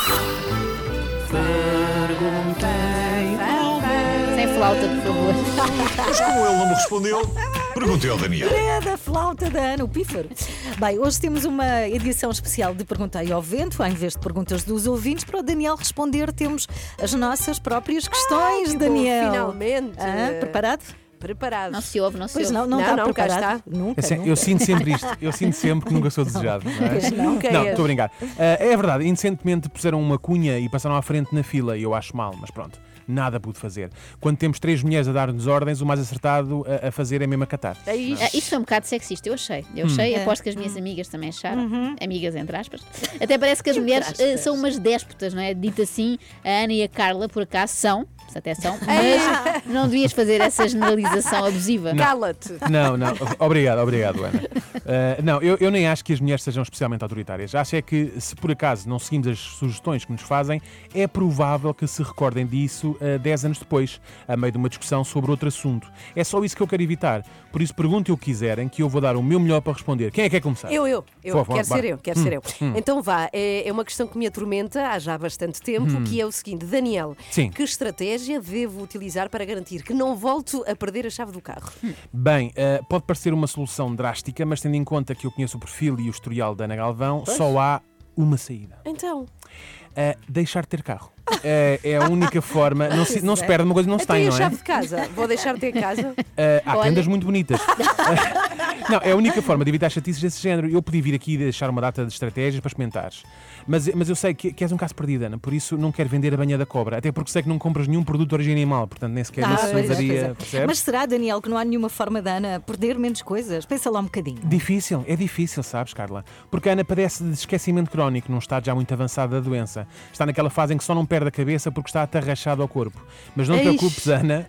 Sem flauta, por favor. Mas como ele não me respondeu, perguntei ao Daniel. É da flauta da Ana, o pífaro. Bem, hoje temos uma edição especial de Perguntei ao Vento. Em vez de perguntas dos ouvintes, para o Daniel responder, temos as nossas próprias questões, que bom, Daniel. finalmente. Ah, preparado? Preparado. Não se ouve, não se Pois ouve. não, não, Não, está não, cá preparado. está. Nunca, É se- nunca. eu sinto sempre isto. Eu sinto sempre que nunca sou desejado. Não, é? Não, nunca Não, és. estou a brincar. Ah, é verdade, indecentemente puseram uma cunha e passaram à frente na fila e eu acho mal, mas pronto, nada pude fazer. Quando temos três mulheres a dar-nos ordens, o mais acertado a, a fazer é mesmo acatar. É isto. Ah, isto foi um bocado sexista, eu achei. Eu Hum. achei, É. aposto que as minhas amigas também acharam. Amigas, entre aspas. Até parece que as mulheres ah, são umas déspotas, não é? Dito assim, a Ana e a Carla, por acaso, são. Até são, mas não devias fazer essa generalização abusiva. Cala-te. Não, não, obrigado, obrigado, Ana. Uh, não, eu, eu nem acho que as mulheres sejam especialmente autoritárias. Acho é que, se por acaso não seguimos as sugestões que nos fazem, é provável que se recordem disso uh, dez anos depois, a meio de uma discussão sobre outro assunto. É só isso que eu quero evitar. Por isso, perguntem o que quiserem, que eu vou dar o meu melhor para responder. Quem é que quer começar? Eu, eu, eu, Por favor, quero bora. ser eu, quero ser eu. Então vá, é, é uma questão que me atormenta há já bastante tempo, que é o seguinte, Daniel, Sim. que estratégia devo utilizar para garantir que não volto a perder a chave do carro? Bem, uh, pode parecer uma solução drástica, mas tendo em conta que eu conheço o perfil e o historial da Ana Galvão, só há uma saída. Então, Uh, deixar de ter carro. Uh, é a única forma. Não se, não se perde uma coisa que não se então tem, e a não é? chave de casa? Vou deixar de ter casa? Uh, há Olha. tendas muito bonitas. Uh, não, é a única forma de evitar chatices desse género. Eu podia vir aqui e deixar uma data de estratégias para experimentares. Mas, mas eu sei que, que és um caso perdido, Ana, por isso não quero vender a banha da cobra. Até porque sei que não compras nenhum produto de origem animal, portanto nem sequer Ah, isso pois é, usaria. pois é. Percebes? Mas será, Daniel, que não há nenhuma forma da Ana perder menos coisas? Pensa lá um bocadinho. Difícil, é difícil, sabes, Carla? Porque a Ana padece de esquecimento crónico num estado já muito avançado da doença. Está naquela fase em que só não perde a cabeça porque está atarrachado ao corpo. Mas não te Eish. preocupes, Ana.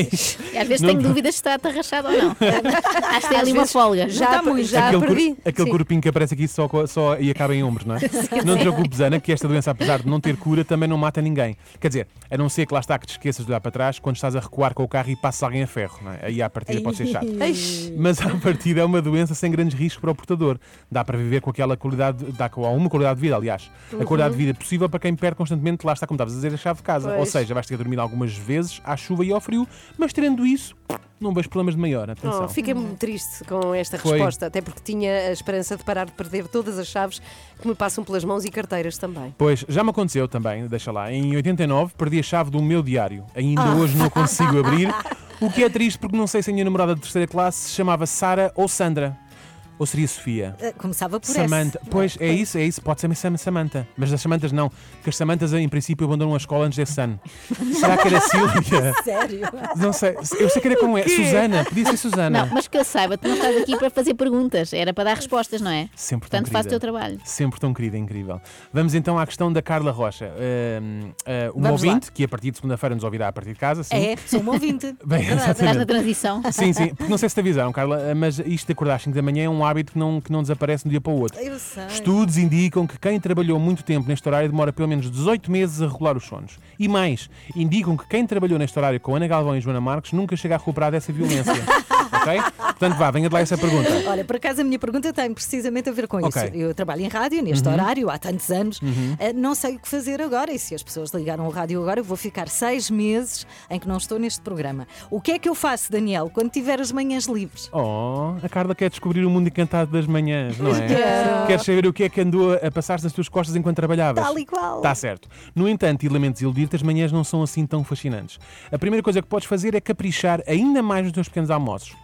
E às vezes Não- tenho dúvidas se está atarrachado ou não. Acho que tem ali uma folga. Já, está muito. já aquele, cor- perdi. aquele Sim. corpinho que aparece aqui só, co- só e acaba em ombros, não é? Não te preocupes, Ana, que esta doença, apesar de não ter cura, também não mata ninguém. Quer dizer, a não ser que lá está que te esqueças de olhar para trás quando estás a recuar com o carro e passa alguém a ferro, não é? Aí à partida pode ser chato. Mas à partida é uma doença sem grandes riscos para o portador. Dá para viver com aquela qualidade, dá com alguma qualidade de vida, aliás. A qualidade de vida possível para quem perde constantemente, lá está, como estavas a dizer, a chave de casa. Pois. Ou seja, vais ter que dormir algumas vezes à chuva e ao frio, mas tirando isso, não vejo problemas de maior. Atenção. Oh, fiquei muito triste com esta Foi. resposta, até porque tinha a esperança de parar de perder todas as chaves que me passam pelas mãos e carteiras também. Pois, já me aconteceu também, deixa lá. Em oitenta e nove perdi a chave do meu diário. Ainda Ah. hoje não consigo abrir. O que é triste porque não sei se a minha namorada de terceira classe se chamava Sara ou Sandra. Ou seria Sofia? Ah, Começava por Samantha. essa. Pois, é isso, é isso. Pode ser Sam- Samantha. Mas das Samantas não. Porque as Samantas, em princípio, abandonam a escola antes desse ano. Será que era Silvia? Sério? Não sei. Eu sei que era como é. Susana. Podia ser Susana. Não, mas que eu saiba, tu não estás aqui para fazer perguntas, era para dar respostas, não é? Sempre tão Portanto, faz o querida. teu trabalho. Sempre tão querida, incrível. Vamos então à questão da Carla Rocha. Uh, uh, uma Vamos lá. ouvinte, que a partir de segunda-feira nos ouvirá a partir de casa. Sim. É, sou uma ouvinte. Bem, Estás na exatamente. transição. Sim, sim. Porque não sei se te avisaram, Carla, mas isto de acordar às cinco da manhã é um hábito que não, que não desaparece de um dia para o outro. Eu sei. Estudos indicam que quem trabalhou muito tempo neste horário demora pelo menos dezoito meses a regular os sonos. E mais, indicam que quem trabalhou neste horário com Ana Galvão e Joana Marques nunca chega a recuperar dessa violência. Ok? Portanto, vá, venha de lá essa pergunta. Olha, por acaso a minha pergunta tem precisamente a ver com Ok. isso. Eu trabalho em rádio neste horário há tantos anos, eh, não sei o que fazer agora. E se as pessoas ligaram o rádio agora, eu vou ficar seis meses em que não estou neste programa. O que é que eu faço, Daniel, quando tiver as manhãs livres? Oh, a Carla quer descobrir o mundo encantado das manhãs, não é? Quero. Queres saber o que é que andou a passar-se nas tuas costas enquanto trabalhavas? Tal e qual. Está certo. No entanto, e lamento desiludir-te, as manhãs não são assim tão fascinantes. A primeira coisa que podes fazer é caprichar ainda mais nos teus pequenos almoços.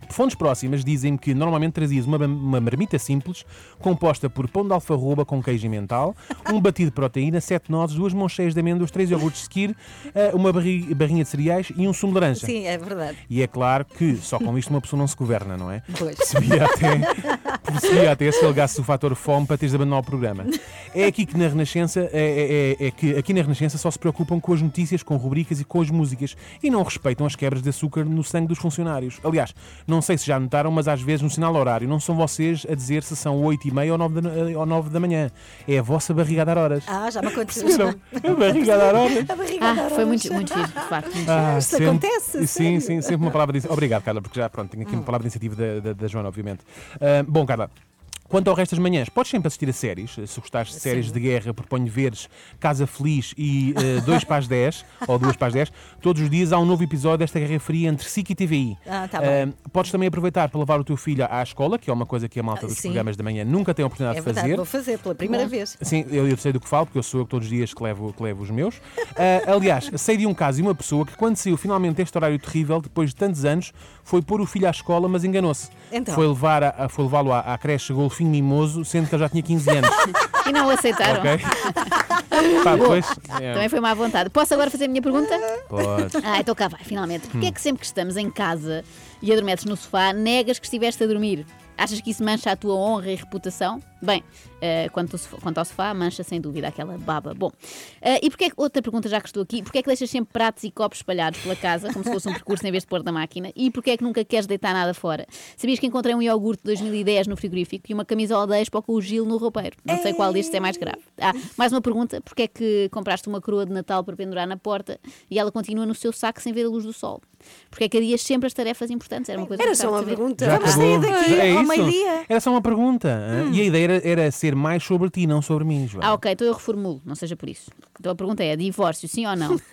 Fontes próximas dizem-me que normalmente trazias uma, uma marmita simples, composta por pão de alfarroba com queijo e mental, um batido de proteína, sete nozes, duas mãos cheias de amêndoas, três iogurtes de Skir, uma barri, barrinha de cereais e um sumo de laranja. Sim, é verdade. E é claro que só com isto uma pessoa não se governa, não é? Pois. Percebia até, percebia até se alegasse o fator fome para teres de abandonar o programa. É aqui que na Renascença, é, é, é que aqui na Renascença só se preocupam com as notícias, com rubricas e com as músicas e não respeitam as quebras de açúcar no sangue dos funcionários. Aliás, não sei se já notaram, mas às vezes no sinal horário não são vocês a dizer se são oito e meia ou nove da, ou nove da manhã. É a vossa barriga a dar horas. Ah, já me aconteceu. Perceberam? A barriga a dar horas. A barriga Ah, a dar foi horas. muito, muito fixe, de facto. Muito Ah, Isto sempre- acontece, Sim, sério. sim, sempre uma palavra de... Obrigado, Carla, porque já, pronto, tenho aqui uma palavra de iniciativa da, da, da Joana, obviamente. Ah, bom, Carla, quanto ao resto das manhãs, podes sempre assistir a séries. Se gostares de séries de guerra, proponho veres Casa Feliz e uh, dois para as dez, ou duas para as dez. Todos os dias há um novo episódio desta Guerra Fria entre S I C e T V I. Ah, tá bem. Ah, podes também aproveitar para levar o teu filho à escola, que é uma coisa que a malta dos Sim. programas de manhã nunca tem a oportunidade É de verdade, fazer. vou fazer pela primeira vez. Sim, eu, eu sei do que falo, porque eu sou eu que todos os dias que levo, que levo os meus. Ah, aliás, sei de um caso e uma pessoa que, quando saiu finalmente este horário terrível, depois de tantos anos, foi pôr o filho à escola, mas enganou-se. Então? Foi, levar a, a- foi levá-lo à, à creche Golfinho Mimoso, sendo que ele já tinha quinze anos. E não o aceitaram. Ok? Pá, depois. é, Também foi má vontade. Posso agora fazer a minha pergunta? Pode. Ah, então cá vai, finalmente. Porquê é que sempre que estamos em casa e adormeces no sofá, negas que estiveste a dormir? Achas que isso mancha a tua honra e reputação? Bem, eh, quanto, ao sofá, quanto ao sofá, mancha sem dúvida aquela baba. Bom, eh, e porquê, outra pergunta já que estou aqui, porquê é que deixas sempre pratos e copos espalhados pela casa, como se fosse um percurso em vez de pôr na máquina? E porquê é que nunca queres deitar nada fora? Sabias que encontrei um iogurte de dois mil e dez no frigorífico e uma camisola da Expo com o Gil no roupeiro? Não sei qual destes é mais grave. Ah, mais uma pergunta, porquê é que compraste uma coroa de Natal para pendurar na porta e ela continua no seu saco sem ver a luz do sol? Porque é que adias sempre as tarefas importantes? Era uma coisa Era que eu só gostava uma de saber. pergunta. Já Vamos acabou. sair daqui é ao isso? meio-dia. Era só uma pergunta. hã? E a ideia era, era ser mais sobre ti, não sobre mim, Joana. Ah, ok, então eu reformulo, não seja por isso. Então a pergunta é: divórcio, sim ou não?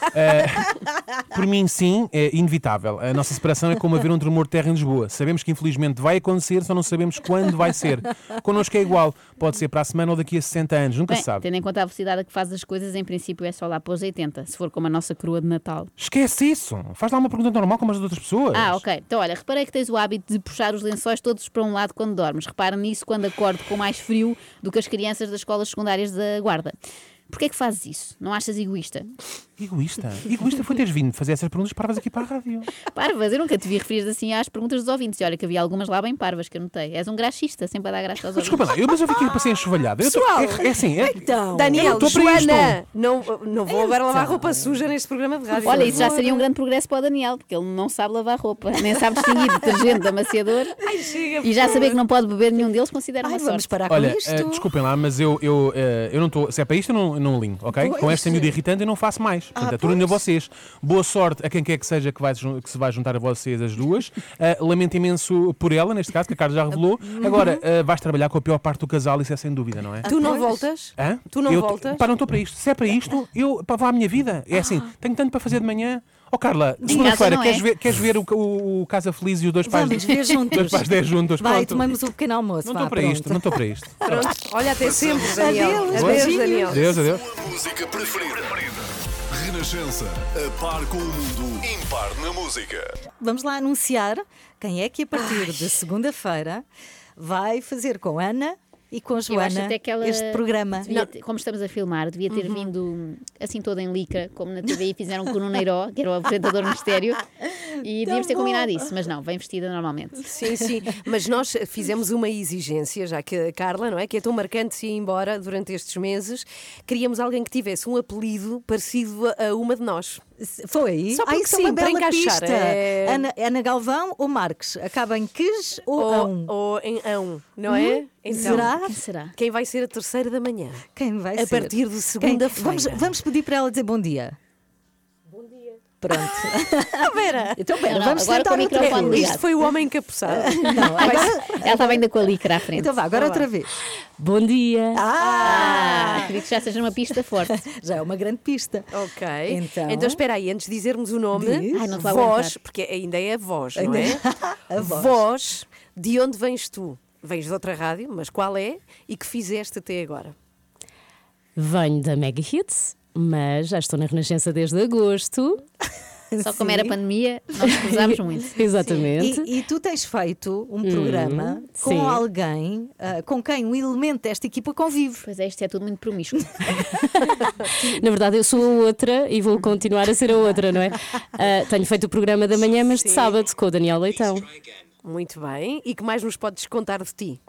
Por mim, sim, é inevitável. A nossa separação é como haver um tremor de terra em Lisboa. Sabemos que infelizmente vai acontecer, só não sabemos quando vai ser. Connosco é igual. Pode ser para a semana ou daqui a sessenta anos, nunca Bem, se sabe. tendo em conta a velocidade a que faz as coisas, em princípio é só lá para os oitenta, se for como a nossa coroa de Natal. Esquece isso. Faz lá uma pergunta normal como as das outras pessoas. Ah, ok. Então olha, reparei que tens o hábito de puxar os lençóis todos para um lado quando dormes. Repara nisso quando acordo com mais frio do que as crianças das escolas secundárias da Guarda. Porquê é que fazes isso? Não achas egoísta? Egoísta? Egoísta foi teres vindo fazer essas perguntas parvas aqui para a rádio. Parvas, eu nunca te vi referir assim às perguntas dos ouvintes. E olha que havia algumas lá bem parvas que eu notei. És um graxista, sempre a dar graxa aos ouvintes. Desculpa lá, eu, mas eu fiquei para ser enxovalhado. Eu tô- Pessoal, é, é assim, é, Então, Daniel, Eu não estou para Joana, não, não vou agora lavar Então. roupa suja neste programa de rádio. Olha, isso já seria um grande progresso para o Daniel, porque ele não sabe lavar roupa, nem sabe distinguir detergente de amaciador. Ai, chega, E já por saber que favor. não pode beber nenhum deles considera ai, uma vamos sorte. parar Olha, com isto. eh, desculpem lá, mas eu, eu, eh, eu não estou. Se é para isto, eu não, eu não alinho, ok? Pois. Com esta miúda irritante, eu não faço mais. Portanto, Ah, é tudo a pois. vocês. Boa sorte a quem quer que seja que, vai, que se vai juntar a vocês as duas. Eh, lamento imenso por ela, neste caso, que a Carla já revelou. Agora, eh, vais trabalhar com a pior parte do casal, isso é sem dúvida, não é? Tu não Pois. voltas? Hã? Tu não eu, voltas? Pá, não estou para isto. Se é para isto, eu pá, vá à minha vida. É assim, tenho tanto para fazer de manhã. Ó Carla, segunda-feira, não é? queres, ver, queres ver o, o, o Casa Feliz e os dois pais Vamos ver juntos. dois pais dez juntos? Vai, Pronto. tomamos o pequeno almoço. Não vá, estou para pronto. isto, não estou para isto. Pronto. Olha, até sempre, Daniel. Adeus, Adeus, beijinhos. Daniel. Adeus, adeus. Sua música preferida. Renascença, a par com o mundo, impar na música. Vamos lá anunciar quem é que a partir de segunda-feira vai fazer com Ana e com a Eu acho Joana até que ela este programa. devia ter- como estamos a filmar, devia ter Uhum. vindo assim toda em licra, como na T V I fizeram com o Nuno Neiró, que era o apresentador mistério, e devíamos ter bom. combinado isso, mas não, vem vestida normalmente. Sim, sim, mas nós fizemos uma exigência, já que a Carla, não é? Que é tão marcante se ir embora durante estes meses, queríamos alguém que tivesse um apelido parecido a a uma de nós. Foi? Só porque Ai, isso é uma sim, para bela encaixar, pista. é- Ana, Ana Galvão ou Marques? Acaba em quis ou, Ou, ão? ou em ão, não é? Então, Será? Quem será? Quem vai ser a terceira da manhã? Quem vai A ser? partir de Quem? segunda-feira. Vamos, vamos pedir para ela dizer bom dia. Bom dia. Pronto. Vera, Então, pera, Não, não, vamos agora tentar com o outra microfone vez. ligado. isto foi o homem encapuçado. Não, agora... Ela estava ainda com a licra à frente. Então vá, agora outra vez. Bom dia! Ah! Ah, queria que já seja uma pista forte. Já é uma grande pista. Ok. Então? Então espera aí, antes de dizermos o nome, Diz. Ai, não te vou voz, aguentar. porque ainda é a voz, não Ainda é? é a voz. Voz, de onde vens tu? Vens de outra rádio, mas qual é e que fizeste até agora? Venho da Mega Hits, mas já estou na Renascença desde agosto. Só como era pandemia, nós cruzámos muito. Exatamente. E, e tu tens feito um programa hum, com sim. alguém uh, com quem um elemento desta equipa convive. Pois é, isto é tudo muito promíscuo. Na verdade, eu sou a outra e vou continuar a ser a outra, não é? Uh, tenho feito o programa da manhã, mas sim. de sábado, com o Daniel Leitão. Muito bem. E que mais nos podes contar de ti?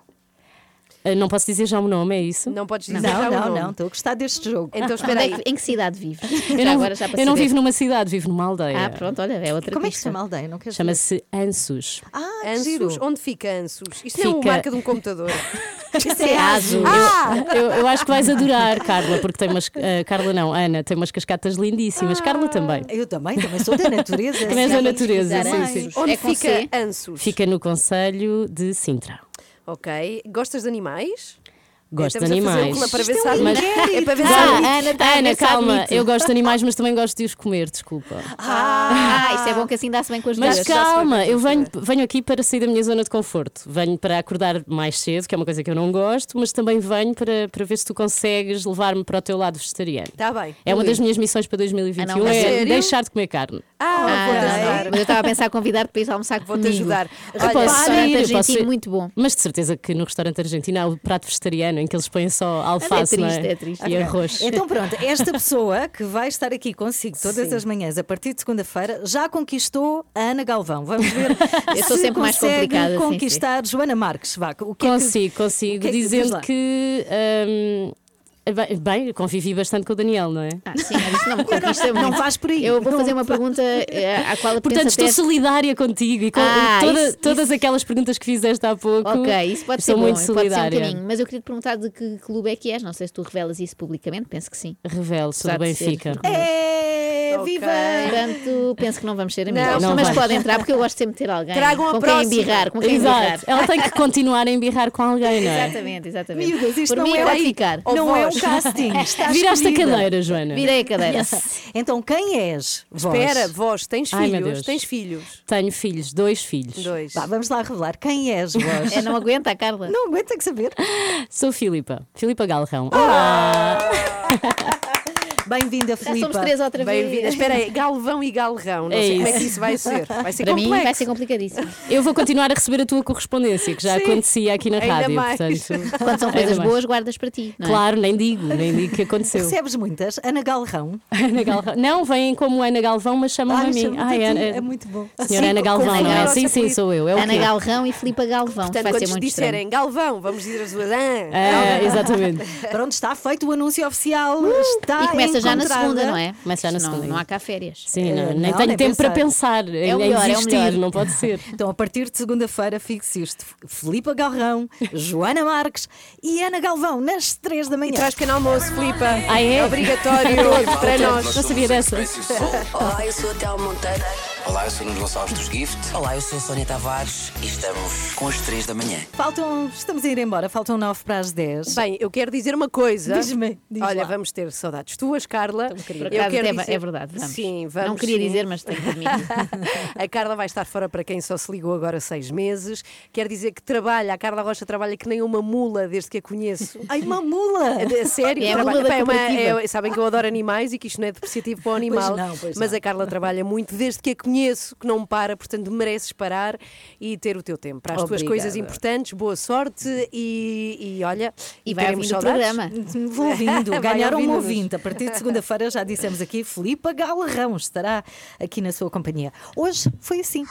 Não posso dizer já o nome, é isso? Não podes dizer não, já não, o nome. Não, estou a gostar deste jogo. Então espera aí. Em que cidade vives? Eu não, agora já eu não vivo numa cidade, vivo numa aldeia. Ah, pronto, olha, é outra Como pista. é que se chama a aldeia? Não quero Chama-se Ansos. Ah, Ansos. Onde fica Ansos? Isto fica... é uma marca de um computador. Isso é Aso. Ah! Eu, eu acho que vais adorar, Carla, porque tem umas. Uh, Carla não, Ana, tem umas cascatas lindíssimas. Ah, Carla também. Eu também, também sou da natureza. Também és da natureza, sim, sim. Onde é fica Ansos? Fica no concelho de Sintra. Ok. Gostas de animais? Gosto de animais. É para ver se mas... é para ver ah, Ana, tá Ana calma, eu gosto de animais, mas também gosto de os comer, desculpa. Ah, ah isso é bom que assim dá-se bem com as duas. Mas calma, eu venho, venho aqui para sair da minha zona de conforto. Venho para acordar mais cedo, que é uma coisa que eu não gosto, mas também venho para, para ver se tu consegues levar-me para o teu lado vegetariano. Está bem. É uma das minhas missões para dois mil e vinte e um, ah, não, é sério? Deixar de comer carne. Ah, ah vou-te ajudar. Mas eu estava a pensar convidar-te para ir almoçar comigo. Vou-te ajudar. Olha, posso ir, argentino posso ir, muito bom. Mas de certeza que no restaurante argentino há o prato vegetariano em que eles põem só alface, é triste, não é? é triste. E okay. arroz. Então pronto, esta pessoa que vai estar aqui consigo todas Sim. as manhãs a partir de segunda-feira já conquistou a Ana Galvão. Vamos ver eu sou sempre mais complicada. Conquistar sim, Joana Marques. Vá, o que consigo, é que, consigo, que é que dizendo que. Hum, Bem, eu convivi bastante com o Daniel, não é? Ah, sim, mas isso não me conquista muito. Não vais por aí. Eu vou fazer uma pergunta à qual eu Portanto, estou até... solidária contigo e com ah, toda, isso, todas isso... aquelas perguntas que fizeste há pouco. Ok, isso pode estou ser muito bom, solidária. pode ser um mas eu queria te perguntar de que clube é que és. Não sei se tu revelas isso publicamente, penso que sim. Revelo, sou do Benfica. É, okay. viva! Portanto, penso que não vamos ser amigos. Não, não mas vai. pode entrar porque eu gosto sempre de ter alguém. Tragam com a quem próxima. embirrar, com quem Exato. embirrar. Ela tem que continuar a embirrar com alguém, não é? Exatamente, exatamente. Miúdas, isto Por não mim é vai ficar. Não é um casting. Viraste a cadeira, Joana. Virei a cadeira. Yes. Então, quem és? Vós? Espera, vós, tens Ai, filhos? Tens filhos? Tenho filhos, dois filhos. Dois. Bah, vamos lá revelar. Quem és, vós? É, não aguenta a Carla. Não aguenta que saber. Sou Filipa, Filipa Galrão. Olá! Bem-vinda, Filipa. Já somos três outra vez. Bem-vinda. Espera aí, Galvão e Galrão. Não é sei isso. como é que isso vai ser. Vai ser Para complexo. mim vai ser complicadíssimo. Eu vou continuar a receber a tua correspondência, que já Sim. acontecia aqui na Ainda rádio. mais. Portanto, Quando são coisas boas, guardas para ti. Não é? Claro, nem digo, nem digo que aconteceu. Recebes muitas? Ana Galrão. Ana Galvão. Não, vêm como Ana Galvão, mas chamam-me Ai, a mim. chama-te Ai, a ti. Ana, É muito bom. Senhora Sim, Ana Galvão, como não é? nossa Sim, sim, querida. sou eu. É o Ana quê? Galrão e Filipa Galvão. Portanto, vai quando ser te muito disserem estranho. Galvão, vamos dizer as duas. É, exatamente. Pronto, está feito o anúncio oficial. Uh! Está E começa já na encontrada. segunda, não é? Começa já na Não, segunda. não há cá férias. Sim, não, Eh, nem não, tenho nem tempo para pensar. pensar É em o melhor, é o desistir, melhor. não pode ser. Então, a partir de segunda-feira, fixe isto. Filipa Galrão, Joana Marques e Ana Galvão, nas três da manhã. E traz pequeno almoço, Filipa. Ah, é? É obrigatório para nós. Não sabia dessa. Olá, eu sou a Thelma Monteiro. Olá, eu sou o Nuno Gonçalves dos Gift. Olá, eu sou a Sónia Tavares e estamos com as três da manhã. Faltam, estamos a ir embora, faltam nove para as dez. Bem, eu quero dizer uma coisa. Diz-me, diz Olha, lá. vamos ter saudades tuas, Carla. Por Eu acaso, quero é, dizer... é verdade. Vamos. Sim, vamos. Não queria sim. dizer, mas tenho que admitir. A Carla vai estar fora para quem só se ligou agora seis meses. Quer dizer que trabalha, a Carla Rocha trabalha que nem uma mula desde que a conheço. Ai, uma mula! É sério, É a trabalha- mula da Pá, é uma- cooperativa. é- sabem que eu adoro animais e que isto não é depreciativo para o animal. não, pois mas não. a Carla trabalha muito desde que a conheço, que não para, portanto mereces parar e ter o teu tempo para as tuas Obrigada. coisas importantes. Boa sorte e, e olha, E vai teremos ouvindo o saudades. programa. Vou ouvindo, Vai ganharam um ouvindo-nos. ouvinte. A partir de segunda-feira já dissemos aqui, Filipa Galrão estará aqui na sua companhia. Hoje foi assim.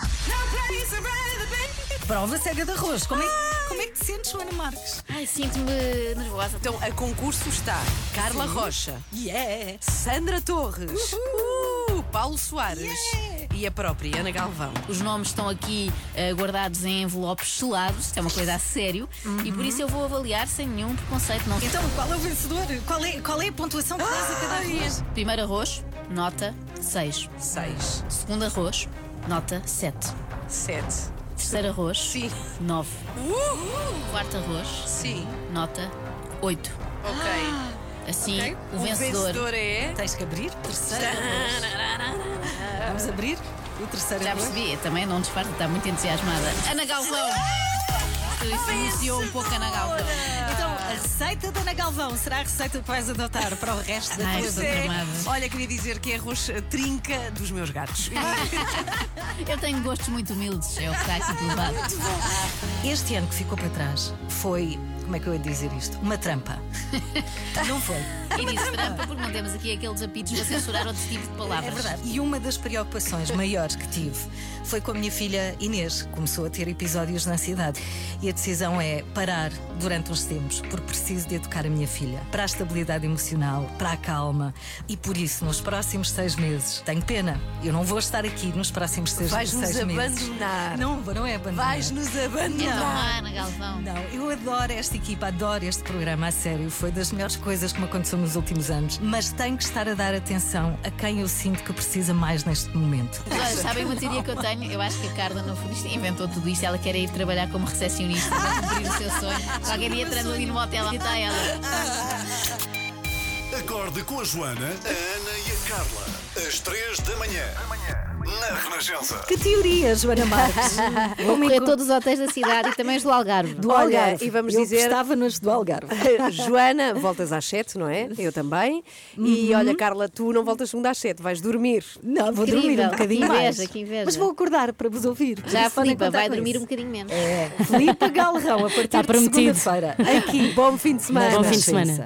Prova cega de arroz. Como é, como é que te sentes, Joana Marques? Ai, sinto-me nervosa. Então, a concurso está Carla Rocha, Yeah! Sandra Torres, uh, Paulo Soares e a própria Ana Galvão. Os nomes estão aqui eh, guardados em envelopes selados, isto é uma coisa a sério, e por isso eu vou avaliar sem nenhum preconceito. Não... Então, qual é o vencedor? Qual é, qual é a pontuação que dás a cada arroz? Primeiro arroz, nota seis. Seis, Segundo arroz, nota sete. sete, Terceiro arroz, Sim. nove. Quarto arroz, sim, nota oito. ok. Assim, Ok. o vencedor. é... Tens que abrir? Terceiro arroz. Vamos abrir o terceiro Já arroz? percebi, também não disfarça, está muito entusiasmada. Ana Galvão! Isso iniciou um pouco a Ana Galvão. Então, receita da Ana Galvão será a receita que vais adotar para o resto da tua vida. Olha, queria dizer que é arroz trinca dos meus gatos. Eu tenho gostos muito humildes, é o que está aqui pelo lado. Este ano que ficou para trás foi, como é que eu ia dizer isto? Uma trampa. Não foi? E disse trampa porque não temos aqui aqueles apitos para censurar outro tipo de palavras. É verdade. E uma das preocupações maiores que tive foi com a minha filha Inês, que começou a ter episódios de ansiedade. E a decisão é parar durante uns tempos, porque preciso de educar a minha filha para a estabilidade emocional, para a calma. E por isso, nos próximos seis meses, tenho pena, eu não vou estar aqui nos próximos seis, seis meses. Vais-nos abandonar. Não, não é abandonar. Vais-nos abandonar. Ana Galvão. Não, eu adoro esta equipa, adoro este programa, a sério. Foi das melhores coisas que me aconteceu nos últimos anos. Mas tenho que estar a dar atenção a quem eu sinto que precisa mais neste momento. Mas olha, sabem uma teoria que eu tenho? Eu acho que a Carla não inventou tudo isto. Ela quer ir trabalhar como recepcionista para cumprir o seu sonho. Qualquer dia entrando ali no motel, e está ela. Acorde com a Joana, a Ana e a Carla. Às três da manhã. Na Renascença. Que teoria, Joana Marques? Vou correr todos os hotéis da cidade e também os do Algarve. Do Algarve. Olha, e vamos eu dizer. Estava nos do Algarve. Joana, voltas às sete, não é? Eu também. Uhum. E olha, Carla, tu não voltas segunda às sete, vais dormir. Não, vou Incrível. dormir um bocadinho Que inveja, mais. que inveja. Mas vou acordar para vos ouvir. Já a Podem Filipa contar vai com dormir isso. um bocadinho menos. É, Filipa Galrão, a partir Está de prometido. segunda-feira. Aqui, bom fim de semana. Bom fim de semana.